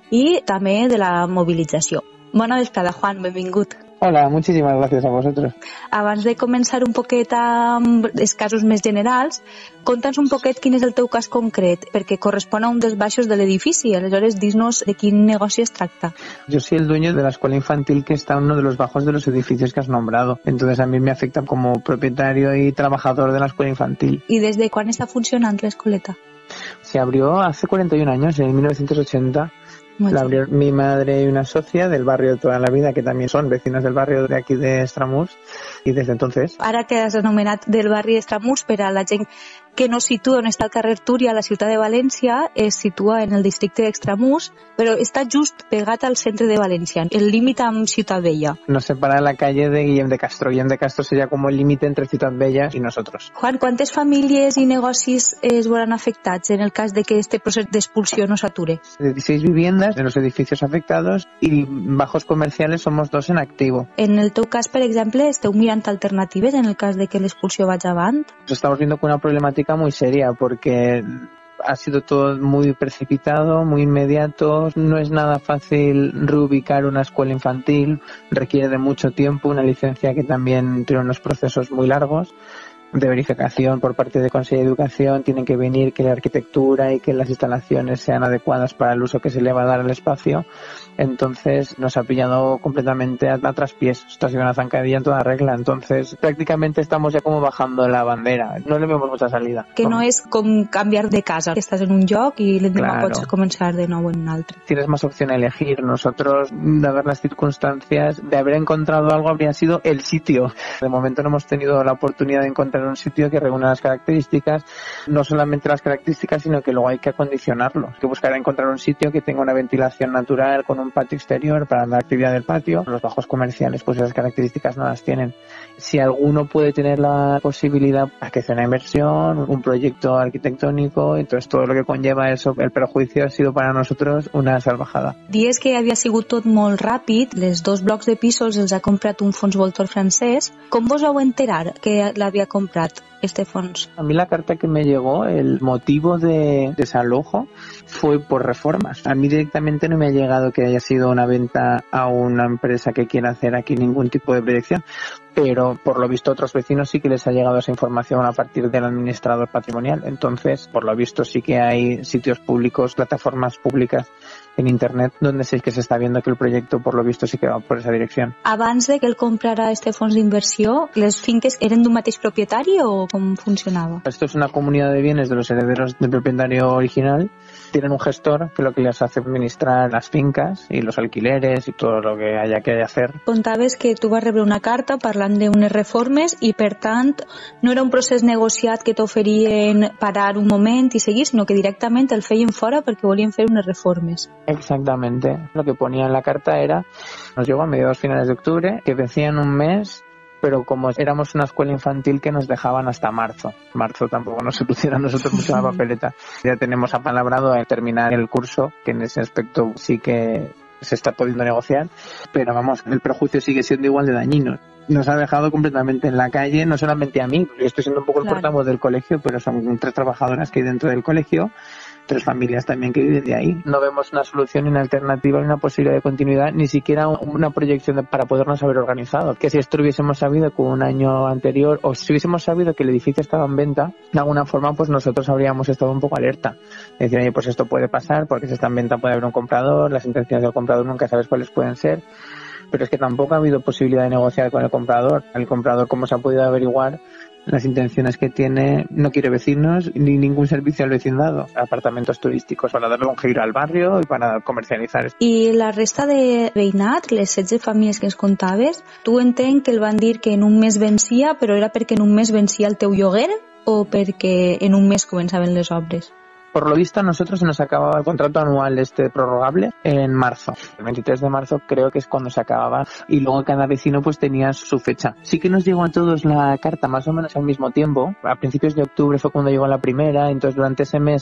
i també de la mobilització. Bona vesprada, Juan, benvingut. Hola, muchísimas gracias a vosotros. Abans de començar un poquet amb els casos més generals, conta'ns un poquet quin és el teu cas concret, perquè correspon a un dels baixos de l'edifici. Aleshores, dis-nos de quin negoci es tracta. Yo soy el dueño de la escuela infantil que está en uno de los bajos de los edificios que has nombrado. Entonces a mí me afecta como propietario y trabajador de la escuela infantil. ¿Y desde cuándo está funcionando la escoleta? Se abrió hace cuarenta y un años, en mil novecientos ochenta. Muy la abrió mi madre y una socia del barrio de toda la vida, que también son vecinos del barrio de aquí de Estramurs, y desde entonces... Ara que has anomenat del barri d'Estramurs, per a la gent que no situa on està el carrer Túria, a la ciutat de València, es situa en el districte d'Estramurs, però està just pegat al centre de València, el límit amb Ciutat Vella. Nos separa la calle de Guillem de Castro. Guillem de Castro sería como el límite entre Ciutat Vella y nosotros. Juan, ¿cuántas famílies i negocis es veurán afectats en el cas de que este procés d'expulsió no s'ature? dieciséis viviendas en los edificios afectados y bajos comerciales somos dos en activo. En el teu cas, per exemple, esteu mirant alternatives en el cas de que l'expulsió vagi avant? Estamos viendo con una problemática muy seria porque ha sido todo muy precipitado, muy inmediato. No es nada fácil reubicar una escuela infantil, requiere de mucho tiempo, una licencia que también tiene unos procesos muy largos de verificación por parte de Consejo de Educación. Tienen que venir que la arquitectura y que las instalaciones sean adecuadas para el uso que se le va a dar al espacio. Entonces nos ha pillado completamente a, a traspiés. Esto ha sido una zancadilla en toda regla. Entonces prácticamente estamos ya como bajando la bandera. No le vemos mucha salida. Que no és com canviar de casa, que estàs en un lloc i l'endemà Claro. pots començar de nou en un altre. Tienes más opción a elegir. Nosotros, de ver las circunstancias, de haber encontrado algo, habría sido el sitio. De momento no hemos tenido la oportunidad de encontrar un sitio que reúna las características, no solamente las características, sino que luego hay que acondicionarlo. Hay que buscar encontrar un sitio que tenga una ventilación natural con un patio exterior para la actividad del patio. Los bajos comerciales, pues esas características no las tienen. Si alguno puede tener la posibilidad, hay que hacer una inversión, un proyecto arquitectónico, entonces todo lo que conlleva eso, el perjuicio ha sido para nosotros una salvajada. Dies que havia sigut tot molt ràpid, les dos blocs de pisos els ha comprat un fons voltor francès. Com vos vau enterar que l'havia comprat este fons? A mí la carta que me llegó, el motivo de desalojo fue por reformas. A mí directamente no me ha llegado que haya sido una venta a una empresa que quiera hacer aquí ningún tipo de proyección, pero por lo visto a otros vecinos sí que les ha llegado esa información a partir del administrador patrimonial. Entonces, por lo visto sí que hay sitios públicos, plataformas públicas en internet donde sí que se está viendo que el proyecto por lo visto sí que va por esa dirección. Abans de que ell comprara este fons d'inversió, les finques eren d'un mateix propietari o com funcionava? Esto es una comunidad de bienes de los herederos del propietario original. Tienen un gestor que lo que les hace administrar las fincas y los alquileres y todo lo que haya que hacer. Contaves que tu vas rebre una carta parlant d'unes reformes i, per tant, no era un procés negociat que t'oferien parar un moment i seguir, sinó que directament el feien fora perquè volien fer unes reformes. Exactamente. Lo que ponía en la carta era, nos llegó a mediados finales de octubre, que vencían un mes, pero como éramos una escuela infantil que nos dejaban hasta marzo. Marzo tampoco nos soluciona a nosotros mucho la papeleta. Ya tenemos apalabrado el terminar el curso, que en ese aspecto sí que se está pudiendo negociar, pero vamos, el perjuicio sigue siendo igual de dañino. Nos ha dejado completamente en la calle, no solamente a mí, porque estoy siendo un poco el Claro. portavoz del colegio, pero son tres trabajadoras que hay dentro del colegio, tres familias también que viven de ahí. No vemos una solución, ni una alternativa, ni una posibilidad de continuidad, ni siquiera una proyección de- para podernos haber organizado. Que si esto lo hubiésemos sabido con un año anterior, o si hubiésemos sabido que el edificio estaba en venta, de alguna forma pues nosotros habríamos estado un poco alerta. Decir, oye, pues esto puede pasar, porque si está en venta puede haber un comprador, las intenciones del comprador nunca sabes cuáles pueden ser, pero es que tampoco ha habido posibilidad de negociar con el comprador. El comprador, como se ha podido averiguar, las intenciones que tiene, no quiere vecinos ni ningún servicio al vecindado, apartamentos turísticos para darle un giro al barrio y para comercializar. I la resta de veïnat, les setze famílies que ens contaves, tu entenc que el van dir que en un mes vencia, però era perquè en un mes vencia el teu lloguer o perquè en un mes començaven les obres? Por lo visto, a nosotros se nos acababa el contrato anual este prorrogable en marzo. El veintitrés de marzo creo que es cuando se acababa y luego cada vecino pues tenía su fecha. Sí que nos llegó a todos la carta más o menos al mismo tiempo. A principios de octubre fue cuando llegó la primera, entonces durante ese mes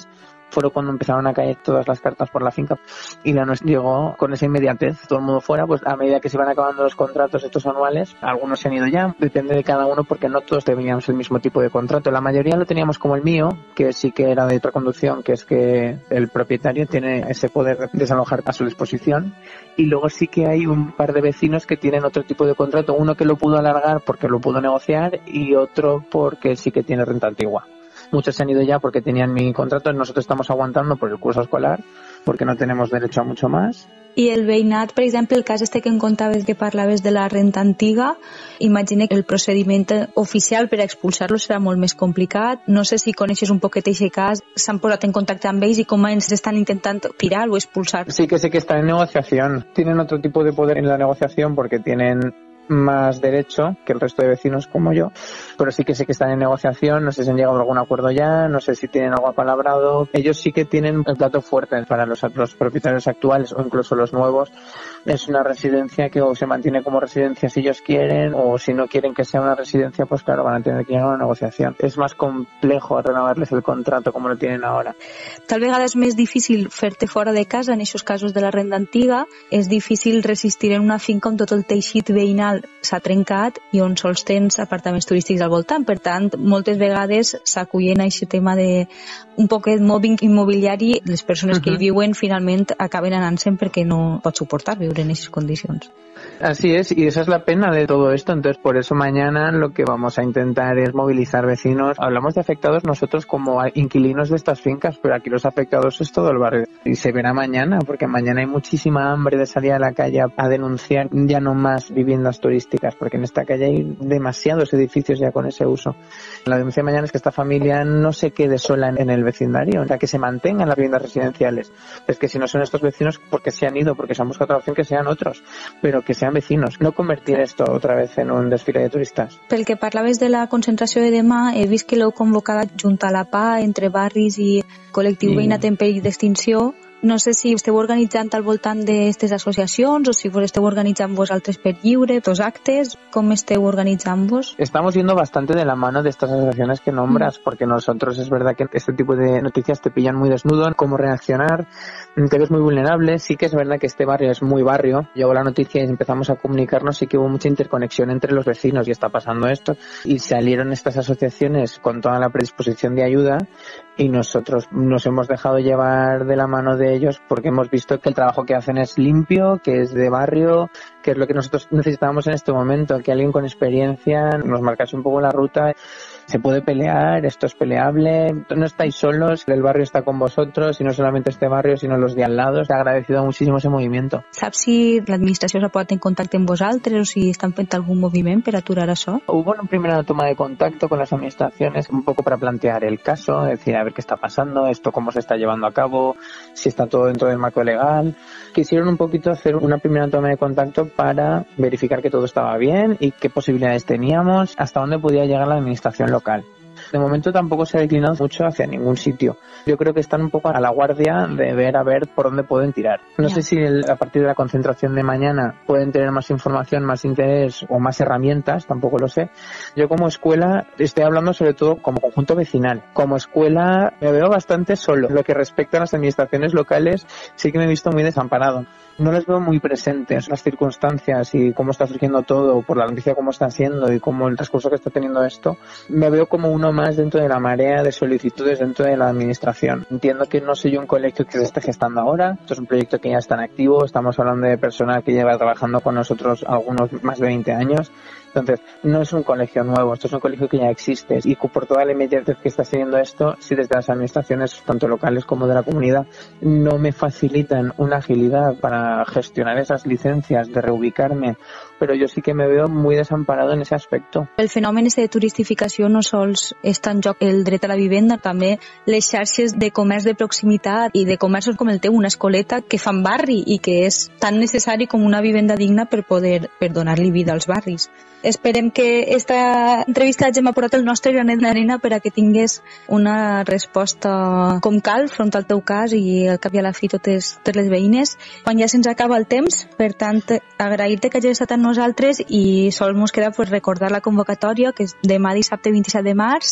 Fue cuando empezaron a caer todas las cartas por la finca y la nos llegó con esa inmediatez, todo el mundo fuera. Pues a medida que se iban acabando los contratos estos anuales, algunos se han ido ya, depende de cada uno porque no todos teníamos el mismo tipo de contrato. La mayoría lo teníamos como el mío, que sí que era de reconducción, que es que el propietario tiene ese poder de desalojar a su disposición, y luego sí que hay un par de vecinos que tienen otro tipo de contrato, uno que lo pudo alargar porque lo pudo negociar y otro porque sí que tiene renta antigua. Muchos se han ido ya porque tenían mi contrato, nosotros estamos aguantando por el curso escolar porque no tenemos derecho a mucho más. I el veïnat, per exemple, el cas este que em contaves que parlaves de la renta antiga, imagina que el procediment oficial per a expulsar-lo serà molt més complicat. No sé si coneixes un poquet aquest cas, s'han posat en contacte amb ells i com ens estan intentant tirar o expulsar. Sí que sé que están en negociación. Tienen otro tipo de poder en la negociación porque tienen más derecho que el resto de vecinos como yo, pero sí que sé que están en negociación, no sé si han llegado a algún acuerdo ya, no sé si tienen algo apalabrado. Ellos sí que tienen el plato fuerte para los, los propietarios actuales o incluso los nuevos. Es una residencia que o se mantiene como residencia si ellos quieren, o si no quieren que sea una residencia, pues claro, van a tener que llegar a una negociación. Es más complejo renovarles el contrato como lo tienen ahora. Tal vegada és més difícil fer-te fora de casa en aquests casos de la renda antiga, és difícil resistir en una finca on tot el teixit veïnal s'ha trencat i on sols tens apartaments turístics al voltant. Per tant, moltes vegades s'acullen a aquest tema de un poquet mobbing immobiliari. Les persones uh-huh. que hi viuen finalment acaben anant-se'n perquè no pot suportar viure en esas condiciones. Así es, y esa es la pena de todo esto. Entonces, por eso mañana lo que vamos a intentar es movilizar vecinos. Hablamos de afectados nosotros como inquilinos de estas fincas, pero aquí los afectados es todo el barrio. Y se verá mañana, porque mañana hay muchísima hambre de salir a la calle a denunciar ya no más viviendas turísticas, porque en esta calle hay demasiados edificios ya con ese uso. La denuncia de mañana es que esta familia no se quede sola en el vecindario, o sea, que se mantengan las viviendas residenciales. Es que si no son estos vecinos, porque se han ido, porque se han buscado otra opción, que sean otros, pero que sean vecinos, no convertir esto otra vez en un desfile de turistas. Pel que parlaves de la concentració de demà, he vist que l'heu convocada junt a la P A, entre barris i col·lectiu I... veïnat en perill d'extinció. No sé si esteu organitzant al voltant d'aquestes associacions o si vos esteu organitzant vosaltres per lliure, dos actes, com esteu organitzant-vos? Estamos yendo bastante de la mano de estas asociaciones que nombras, mm. porque nosotros es verdad que este tipo de noticias te pillan muy desnudo, cómo reaccionar, te ves muy vulnerable. Sí que es verdad que este barrio es muy barrio. Llegó la noticia y empezamos a comunicarnos, sí que hubo mucha interconexión entre los vecinos y está pasando esto. Y salieron estas asociaciones con toda la predisposición de ayuda y nosotros nos hemos dejado llevar de la mano de ellos porque hemos visto que el trabajo que hacen es limpio, que es de barrio, que es lo que nosotros necesitábamos en este momento, que alguien con experiencia nos marcase un poco la ruta. Se puede pelear, esto es peleable, no estáis solos, el barrio está con vosotros, y no solamente este barrio, sino los de al lado. Se ha agradecido muchísimo ese movimiento. Saps si l'administració s'ha posat en contacte amb vosaltres o si estan fent algún moviment per aturar això? Hubo una primera toma de contacto con las administraciones, un poco para plantear el caso, decir a ver qué está pasando, esto cómo se está llevando a cabo, si está todo dentro del marco legal. Quisieron un poquito hacer una primera toma de contacto para verificar que todo estaba bien y qué posibilidades teníamos, hasta dónde podía llegar la administración local. De momento tampoco se ha declinado mucho hacia ningún sitio. Yo creo que están un poco a la guardia de ver a ver por dónde pueden tirar. No sé si el, a partir de la concentración de mañana pueden tener más información, más interés o más herramientas, tampoco lo sé. Yo como escuela estoy hablando sobre todo como conjunto vecinal. Como escuela me veo bastante solo. Lo que respecta a las administraciones locales sí que me he visto muy desamparado. No les veo muy presentes las circunstancias y cómo está surgiendo todo, por la noticia cómo está siendo y cómo el transcurso que está teniendo esto. Me veo como uno más dentro de la marea de solicitudes dentro de la administración. Entiendo que no soy un colegio que se esté gestando ahora. Esto es un proyecto que ya está en activo. Estamos hablando de personal que lleva trabajando con nosotros algunos más de veinte años. Entonces, no es un colegio nuevo, esto es un colegio que ya existe. Y por toda la inmediatez que está siguiendo esto, si desde las administraciones, tanto locales como de la comunidad, no me facilitan una agilidad para gestionar esas licencias, de reubicarme, però jo sí que me veo muy desamparado en ese aspecto. El fenomen de turistificació no sols està en joc el dret a la vivenda, també les xarxes de comerç de proximitat i de comerços com el teu, una escoleta que fan barri i que és tan necessari com una vivenda digna per poder per donar-li vida als barris. Esperem que esta entrevista hagin aportat el nostre granet d'arena per a que tingués una resposta com cal front al teu cas i al cap i a la fi totes, totes les veïnes. Quan ja se'ns acaba el temps, per tant, agrair-te que hagis estat amb nosaltres i sols mos queda pues, recordar la convocatòria que és demà dissabte vint-i-set de març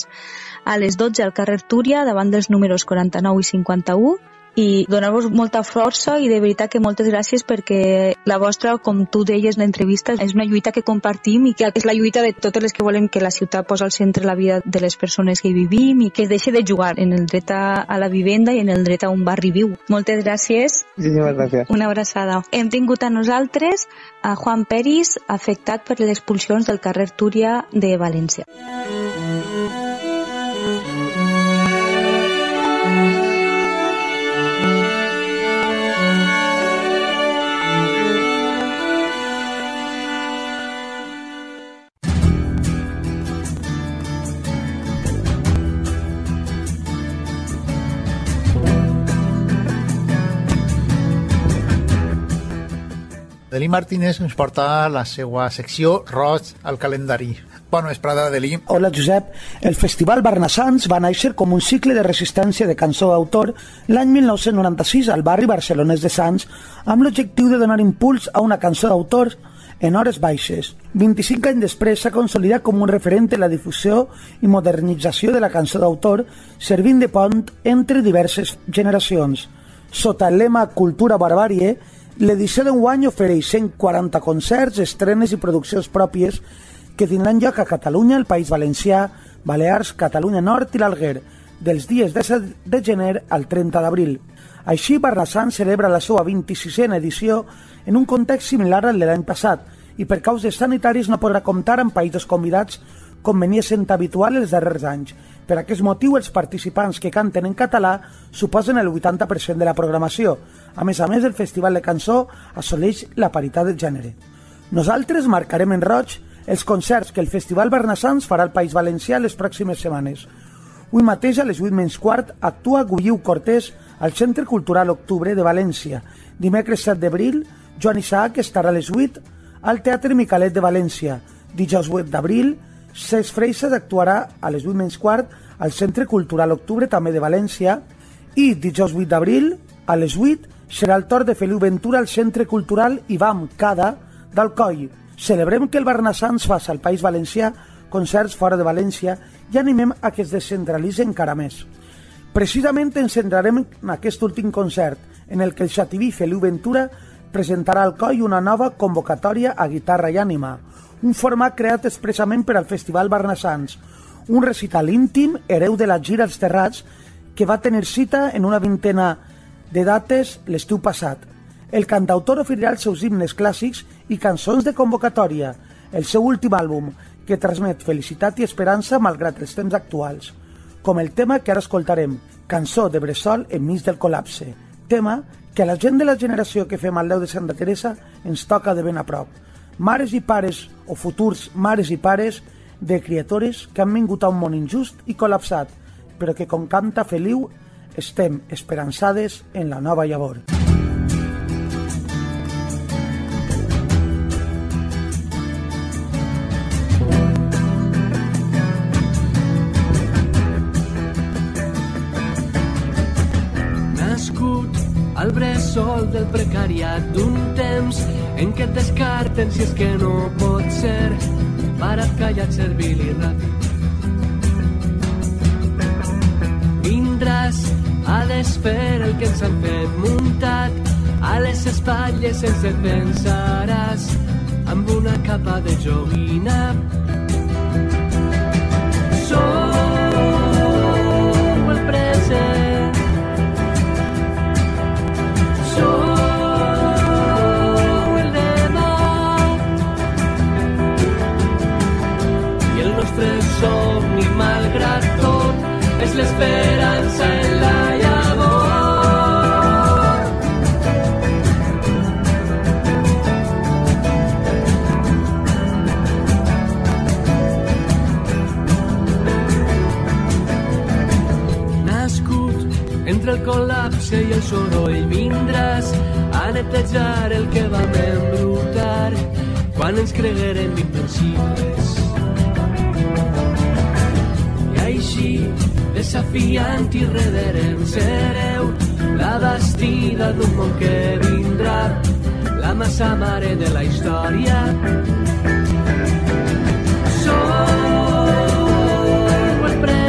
dilluns a les dotze al carrer Túria, davant dels números quaranta-nou i cinquanta-u, i donar-vos molta força i de veritat que moltes gràcies perquè la vostra, com tu deies en l'entrevista, és una lluita que compartim i que és la lluita de totes les que volem que la ciutat posa al centre la vida de les persones que hi vivim i que es deixi de jugar en el dret a la vivenda i en el dret a un barri viu. Moltes gràcies. Muchísimas gracias. Una abraçada. Hem tingut a nosaltres a Juan Peris, afectat per les expulsions del carrer Túria de València. Delí Martínez ens porta la seva secció Roig al calendari. Bona vesprada, Delí. Hola, Josep. El Festival Barnassans va néixer com un cicle de resistència de cançó d'autor l'any mil nou-cents noranta-sis al barri barcelonès de Sants, amb l'objectiu de donar impuls a una cançó d'autor en hores baixes. vint-i-cinc anys després s'ha consolidat com un referent en la difusió i modernització de la cançó d'autor, servint de pont entre diverses generacions. Sota el lema Cultura Barbàrie, l'edició d'enguany ofereix cent quaranta concerts, estrenes i produccions pròpies que tindran lloc a Catalunya, el País Valencià, Balears, Catalunya Nord i l'Alguer, dels dies disset de gener al trenta d'abril. Així, Barnassans celebra la seva vint-i-sisena edició en un context similar al de l'any passat i per causes sanitaris no podrà comptar amb països convidats com venia sent habitual els darrers anys. Per aquest motiu, els participants que canten en català suposen el vuitanta per cent de la programació. A més a més, el Festival de Cançó assoleix la paritat de gènere. Nosaltres marcarem en roig els concerts que el Festival Barnassans farà al País Valencià les pròximes setmanes. Avui mateix a les vuit menys quart actua Guiu Cortés al Centre Cultural Octubre de València. Dimecres set d'abril, Joan Isaac estarà a les vuit al Teatre Micalet de València. Dijous vuit d'abril, Cesc Freixas actuarà a les vuit menys quart al Centre Cultural Octubre, també de València, i dijous vuit d'abril, a les vuit, serà el torn de Feliu Ventura al Centre Cultural Ivam Cada d'Alcoi. Celebrem que el Barnassans faci al País Valencià concerts fora de València i animem a que es descentralitzi encara més. Precisament ens centrarem en aquest últim concert, en el que el xativí Feliu Ventura presentarà al Alcoi una nova convocatòria a guitarra i ànima, un format creat expressament per al Festival Barnassans, un recital íntim, hereu de la gira als Terrats, que va tenir cita en una vintena de dates l'estiu passat. El cantautor oferirà els seus himnes clàssics i cançons de convocatòria, el seu últim àlbum, que transmet felicitat i esperança malgrat els temps actuals, com el tema que ara escoltarem, Cançó de Bressol enmig del col·lapse, tema que a la gent de la generació que fem al Déu de Santa Teresa ens toca de ben a prop. Mares i pares, o futurs mares i pares, de criatures que han vingut a un món injust i col·lapsat, però que, com canta Feliu, estem esperançades en la nova llavor. Nascut al bressol del precariat d'un temps en què et descarten si és que no pot ser, parat, callat, servil i ràpid. Vindràs a desfer el que ens han fet muntat, a les espatlles ens et pensaràs amb una capa de joguina. Sou el present, sou el demà, i el nostre somni, malgrat tot, és l'esperança en la llavor. Nascut entre el col·lapse i el soroll, vindràs a netejar el que vam embrutar quan ens creguérem invencibles. I així, desafiant i rederem, sereu la bastida d'un món que vindrà, la massa mare de la història. Sou el present,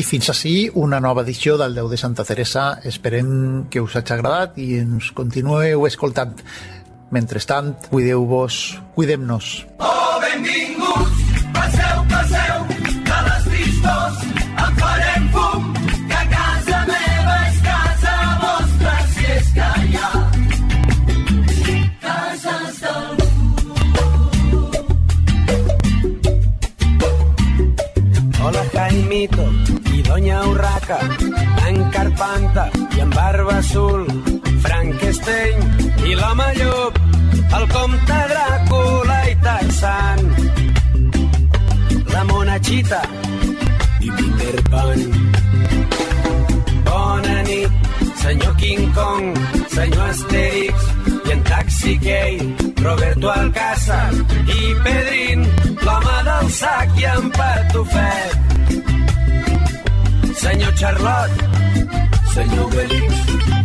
fins ací una nova edició del deu de Santa Teresa. Esperem que us hagi agradat i ens continueu escoltant. Mentrestant, cuideu-vos, cuidem-nos. Oh, benvinguts, passeu, passeu, de les tristors en farem fum, que casa meva és casa vostra, si és que hi ha cases d'algú. Hola, Jaimito i Doña Urraca, en Carpanta i en Barba Azul, Frankenstein i l'home llop, el comte Dràcula i Tarzan, la monachita i Peter Pan. Bona nit, senyor King Kong, senyor Asterix i en Taxi Gay, Roberto Alcázar i Pedrín, l'home del sac i en Patufet, senyor Charlotte, senyor Obelix.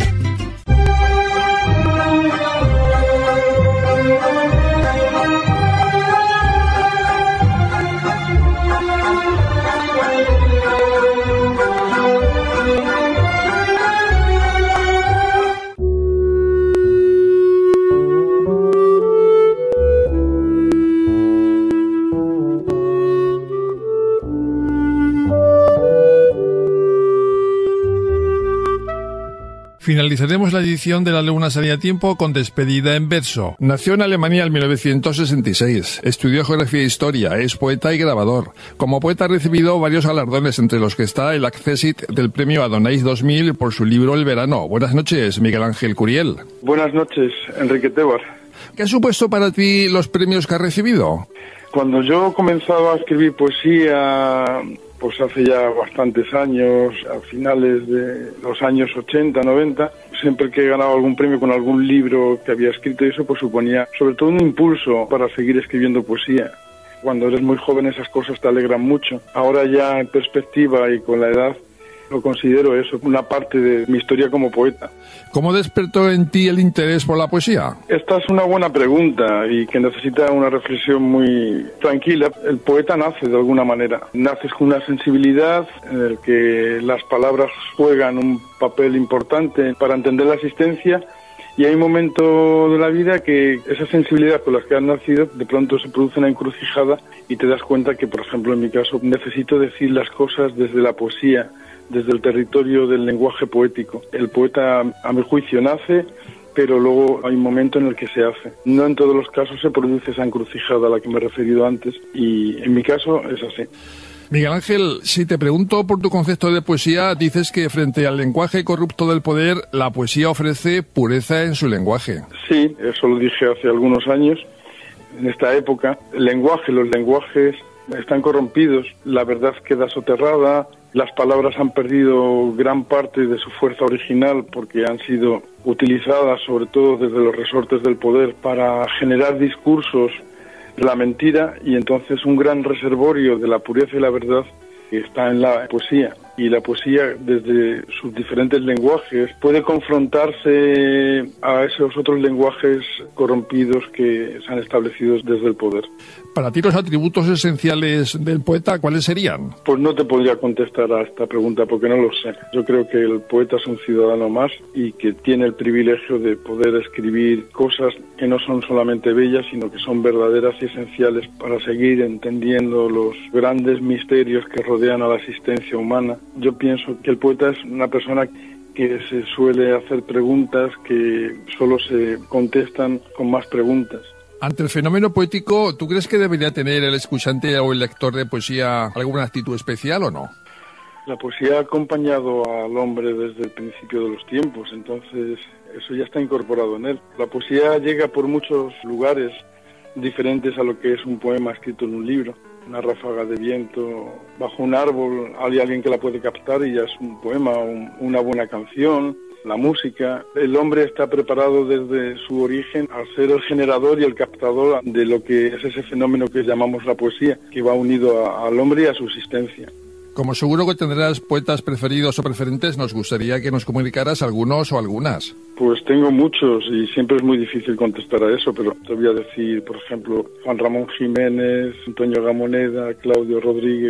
Finalizaremos la edición de La Luna salía a tiempo con despedida en verso. Nació en Alemania en mil novecientos sesenta y seis. Estudió geografía e historia, es poeta y grabador. Como poeta ha recibido varios galardones, entre los que está el Accessit del premio Adonais dos mil por su libro El verano. Buenas noches, Miguel Ángel Curiel. Buenas noches, Enrique Tebar. ¿Qué ha supuesto para ti los premios que has recibido? Cuando yo comenzaba a escribir poesía, pues hace ya bastantes años, a finales de los años ochenta, noventa, siempre que he ganado algún premio con algún libro que había escrito, eso pues suponía sobre todo un impulso para seguir escribiendo poesía. Cuando eres muy joven esas cosas te alegran mucho. Ahora ya en perspectiva y con la edad lo considero eso, una parte de mi historia como poeta. ¿Cómo despertó en ti el interés por la poesía? Esta es una buena pregunta y que necesita una reflexión muy tranquila. El poeta nace de alguna manera. Naces con una sensibilidad en el que las palabras juegan un papel importante para entender la existencia, y hay un momento de la vida que esa sensibilidad con la que has nacido de pronto se produce una encrucijada y te das cuenta que, por ejemplo, en mi caso, necesito decir las cosas desde la poesía, desde el territorio del lenguaje poético. El poeta, a mi juicio, nace, pero luego hay un momento en el que se hace. No en todos los casos se produce esa encrucijada a la que me he referido antes, y en mi caso es así. Miguel Ángel, si te pregunto por tu concepto de poesía, dices que frente al lenguaje corrupto del poder, la poesía ofrece pureza en su lenguaje. Sí, eso lo dije hace algunos años. En esta época, el lenguaje, los lenguajes están corrompidos, la verdad queda soterrada, las palabras han perdido gran parte de su fuerza original porque han sido utilizadas sobre todo desde los resortes del poder para generar discursos de la mentira, y entonces un gran reservorio de la pureza y la verdad está en la poesía. Y la poesía, desde sus diferentes lenguajes, puede confrontarse a esos otros lenguajes corrompidos que se han establecido desde el poder. Para ti, los atributos esenciales del poeta, ¿cuáles serían? Pues no te podría contestar a esta pregunta porque no lo sé. Yo creo que el poeta es un ciudadano más y que tiene el privilegio de poder escribir cosas que no son solamente bellas, sino que son verdaderas y esenciales para seguir entendiendo los grandes misterios que rodean a la existencia humana. Yo pienso que el poeta es una persona que se suele hacer preguntas que solo se contestan con más preguntas. Ante el fenómeno poético, ¿tú crees que debería tener el escuchante o el lector de poesía alguna actitud especial o no? La poesía ha acompañado al hombre desde el principio de los tiempos, entonces eso ya está incorporado en él. La poesía llega por muchos lugares diferentes a lo que es un poema escrito en un libro. Una ráfaga de viento bajo un árbol, hay alguien que la puede captar y ya es un poema, un, una buena canción. La música, el hombre está preparado desde su origen a ser el generador y el captador de lo que es ese fenómeno que llamamos la poesía, que va unido a, al hombre y a su existencia. Como seguro que tendrás poetas preferidos o preferentes, nos gustaría que nos comunicaras algunos o algunas. Pues tengo muchos y siempre es muy difícil contestar a eso, pero te voy a decir, por ejemplo, Juan Ramón Jiménez, Antonio Gamoneda, Claudio Rodríguez,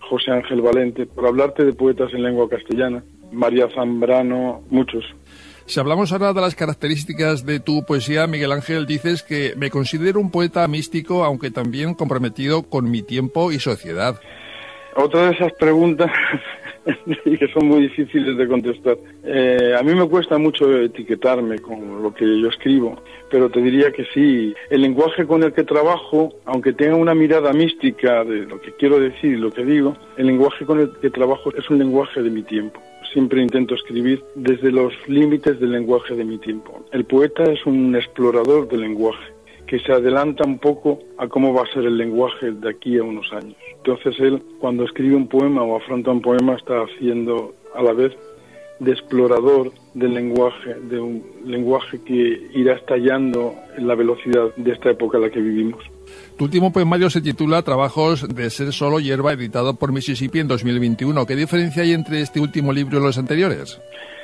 José Ángel Valente, por hablarte de poetas en lengua castellana, María Zambrano, muchos. Si hablamos ahora de las características de tu poesía, Miguel Ángel, dices que me considero un poeta místico, aunque también comprometido con mi tiempo y sociedad. Otra de esas preguntas que son muy difíciles de contestar. Eh, a mí me cuesta mucho etiquetarme con lo que yo escribo, pero te diría que sí. El lenguaje con el que trabajo, aunque tenga una mirada mística de lo que quiero decir y lo que digo, el lenguaje con el que trabajo es un lenguaje de mi tiempo. Siempre intento escribir desde los límites del lenguaje de mi tiempo. El poeta es un explorador del lenguaje, que se adelanta un poco a cómo va a ser el lenguaje de aquí a unos años. Entonces él, cuando escribe un poema o afronta un poema, está haciendo a la vez de explorador del lenguaje, de un lenguaje que irá estallando en la velocidad de esta época en la que vivimos. Tu último poemario se titula Trabajos de ser solo hierba, editado por Mississippi en dos mil veintiuno. ¿Qué diferencia hay entre este último libro y los anteriores?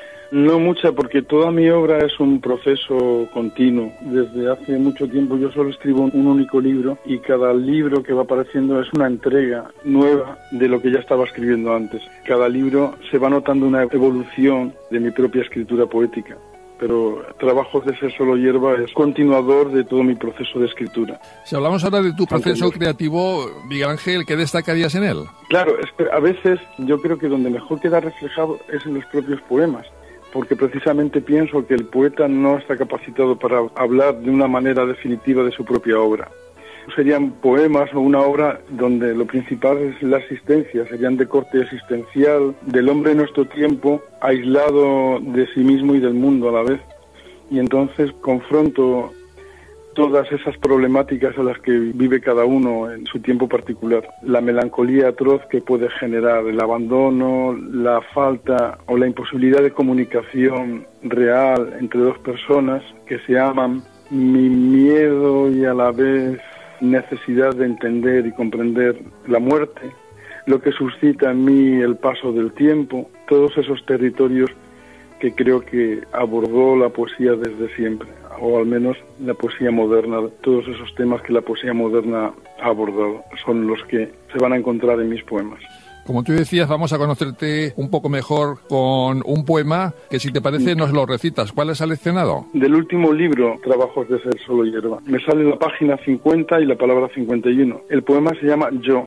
No mucha, porque toda mi obra es un proceso continuo. Desde hace mucho tiempo yo solo escribo un único libro y cada libro que va apareciendo es una entrega nueva de lo que ya estaba escribiendo antes. Cada libro se va notando una evolución de mi propia escritura poética. Pero Trabajos de ser solo hierba es continuador de todo mi proceso de escritura. Si hablamos ahora de tu proceso anterior. creativo, Miguel Ángel, ¿qué destacarías en él? Claro, es que a veces yo creo que donde mejor queda reflejado es en los propios poemas, porque precisamente pienso que el poeta no está capacitado para hablar de una manera definitiva de su propia obra. Serían poemas o una obra donde lo principal es la existencia, serían de corte existencial, del hombre en nuestro tiempo, aislado de sí mismo y del mundo a la vez. Y entonces confronto todas esas problemáticas a las que vive cada uno en su tiempo particular. La melancolía atroz que puede generar el abandono, la falta o la imposibilidad de comunicación real entre dos personas que se aman, mi miedo y a la vez necesidad de entender y comprender la muerte, lo que suscita en mí el paso del tiempo, todos esos territorios que creo que abordó la poesía desde siempre, o al menos la poesía moderna. Todos esos temas que la poesía moderna ha abordado son los que se van a encontrar en mis poemas. Como tú decías, vamos a conocerte un poco mejor con un poema que, si te parece, nos lo recitas. ¿Cuál has seleccionado? Del último libro, Trabajos de ser solo hierba. Me sale la página cincuenta y la palabra cincuenta y uno. El poema se llama Yo.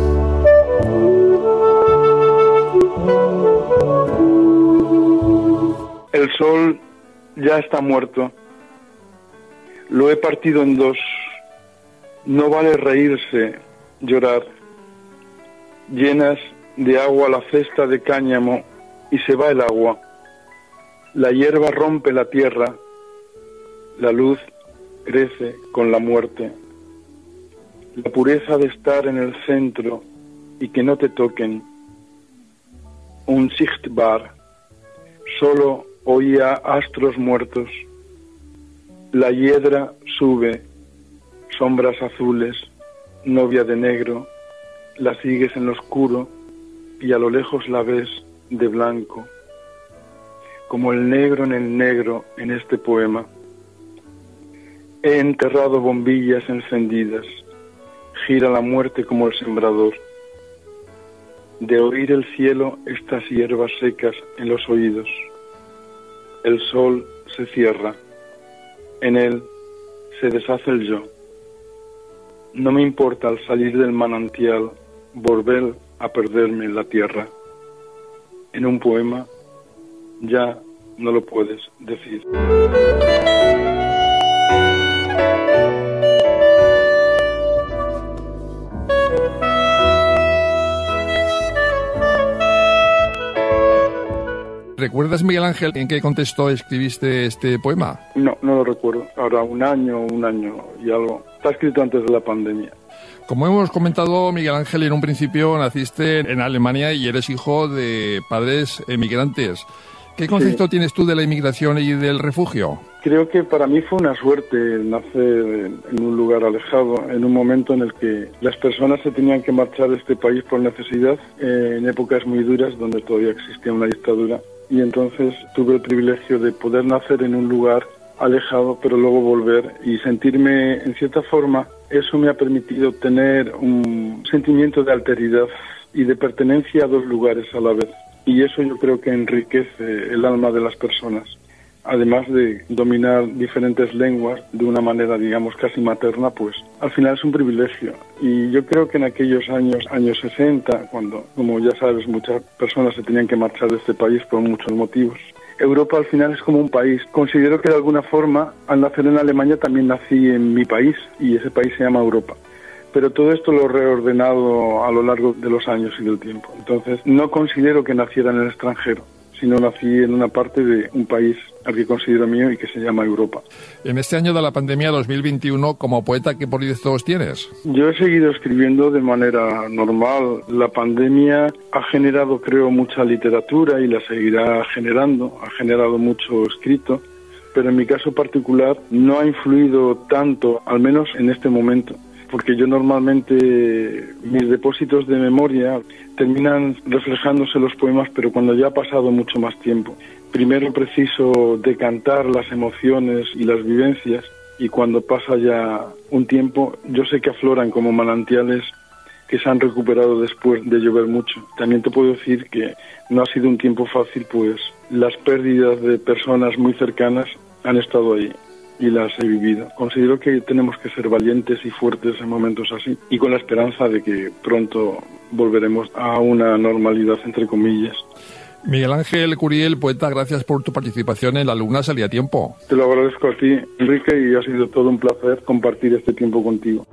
El sol ya está muerto. Lo he partido en dos. No vale reírse, llorar. Llenas de agua la cesta de cáñamo y se va el agua. La hierba rompe la tierra. La luz crece con la muerte. La pureza de estar en el centro y que no te toquen. Un sichtbar. Solo oía astros muertos. La hiedra sube, sombras azules, novia de negro. La sigues en lo oscuro y a lo lejos la ves de blanco, como el negro en el negro en este poema. He enterrado bombillas encendidas, gira la muerte como el sembrador. De oír el cielo estas hierbas secas en los oídos. El sol se cierra, en él se deshace el yo. No me importa al salir del manantial volver a perderme en la tierra. En un poema ya no lo puedes decir. ¿Recuerdas, Miguel Ángel, en qué contexto escribiste este poema? No, no lo recuerdo. Ahora un año, un año y algo. Está escrito antes de la pandemia. Como hemos comentado, Miguel Ángel, en un principio naciste en Alemania y eres hijo de padres emigrantes. ¿Qué concepto sí. tienes tú de la inmigración y del refugio? Creo que para mí fue una suerte nacer en un lugar alejado, en un momento en el que las personas se tenían que marchar de este país por necesidad, eh, en épocas muy duras donde todavía existía una dictadura. Y entonces tuve el privilegio de poder nacer en un lugar alejado, pero luego volver y sentirme, en cierta forma, eso me ha permitido tener un sentimiento de alteridad y de pertenencia a dos lugares a la vez. Y eso yo creo que enriquece el alma de las personas. Además de dominar diferentes lenguas de una manera, digamos, casi materna, pues al final es un privilegio. Y yo creo que en aquellos años, años sesenta, cuando, como ya sabes, muchas personas se tenían que marchar de este país por muchos motivos, Europa al final es como un país. Considero que de alguna forma, al nacer en Alemania, también nací en mi país, y ese país se llama Europa. Pero todo esto lo he reordenado a lo largo de los años y del tiempo. Entonces, no considero que naciera en el extranjero, sino nací en una parte de un país al que considero mío y que se llama Europa. En este año de la pandemia dos mil veintiuno, como poeta, ¿qué proyectos tienes? Yo he seguido escribiendo de manera normal. La pandemia ha generado, creo, mucha literatura y la seguirá generando. Ha generado mucho escrito, pero en mi caso particular no ha influido tanto, al menos en este momento, porque yo normalmente mis depósitos de memoria terminan reflejándose los poemas, pero cuando ya ha pasado mucho más tiempo. Primero preciso decantar las emociones y las vivencias, y cuando pasa ya un tiempo, yo sé que afloran como manantiales que se han recuperado después de llover mucho. También te puedo decir que no ha sido un tiempo fácil, pues las pérdidas de personas muy cercanas han estado ahí y las he vivido. Considero que tenemos que ser valientes y fuertes en momentos así, y con la esperanza de que pronto volveremos a una normalidad, entre comillas. Miguel Ángel Curiel, poeta, gracias por tu participación en La Luna Salía a Tiempo. Te lo agradezco a ti, Enrique, y ha sido todo un placer compartir este tiempo contigo.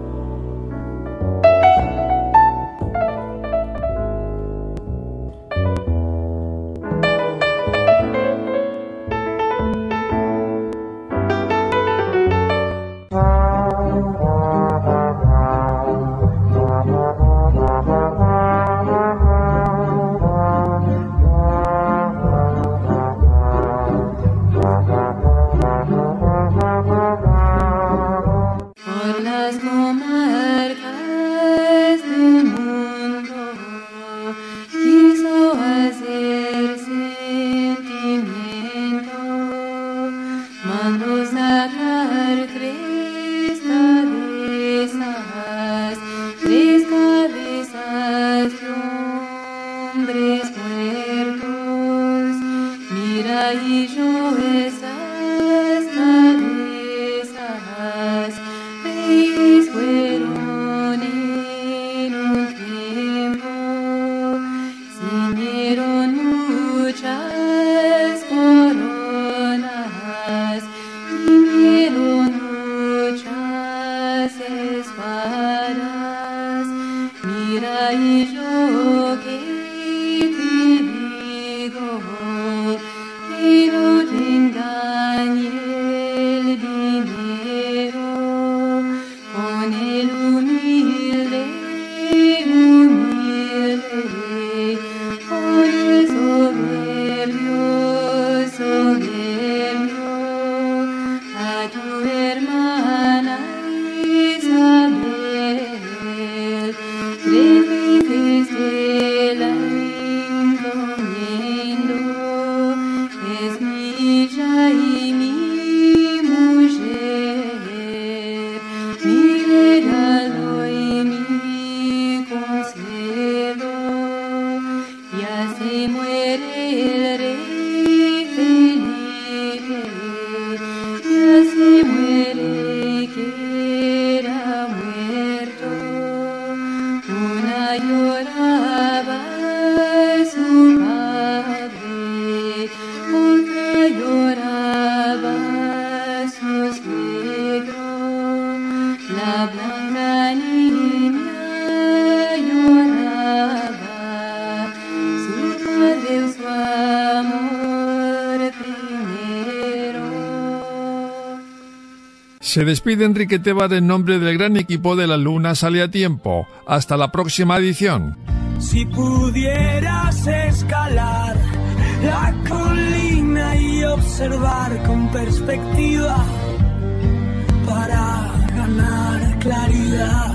Se despide Enrique Tebar en nombre del gran equipo de La Luna Sale a Tiempo. Hasta la próxima edición. Si pudieras escalar la colina y observar con perspectiva para ganar claridad.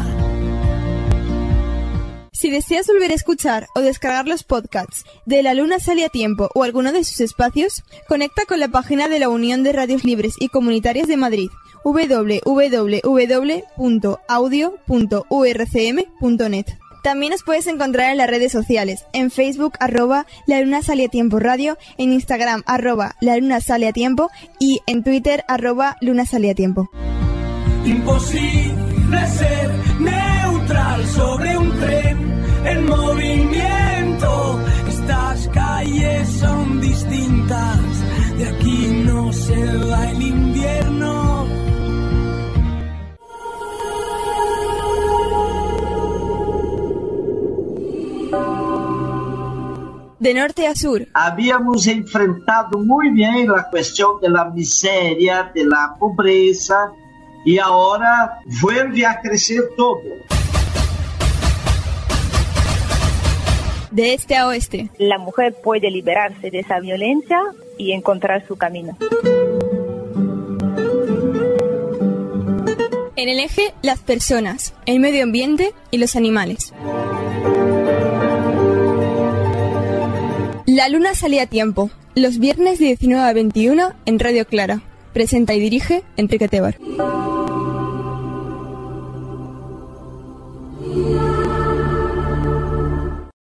Si deseas volver a escuchar o descargar los podcasts de La Luna Sale a Tiempo o alguno de sus espacios, conecta con la página de la Unión de Radios Libres y Comunitarias de Madrid, doble u doble u doble u punto audio punto u r c m punto net. También nos puedes encontrar en las redes sociales, en Facebook arroba La Luna Sale a Tiempo Radio, en Instagram arroba La Luna Sale a Tiempo y en Twitter arroba Luna Sale a Tiempo. Imposible ser neutral sobre un tren en movimiento. Estas calles son distintas, de aquí no se va el invierno. De norte a sur. Habíamos enfrentado muy bien la cuestión de la miseria, de la pobreza, y ahora vuelve a crecer todo. De este a oeste. La mujer puede liberarse de esa violencia y encontrar su camino. En el eje, las personas, el medio ambiente y los animales. La Luna Sale a Tiempo, los viernes de diecinueve a veintiuno en Radio Clara. Presenta y dirige Enrique Tebar.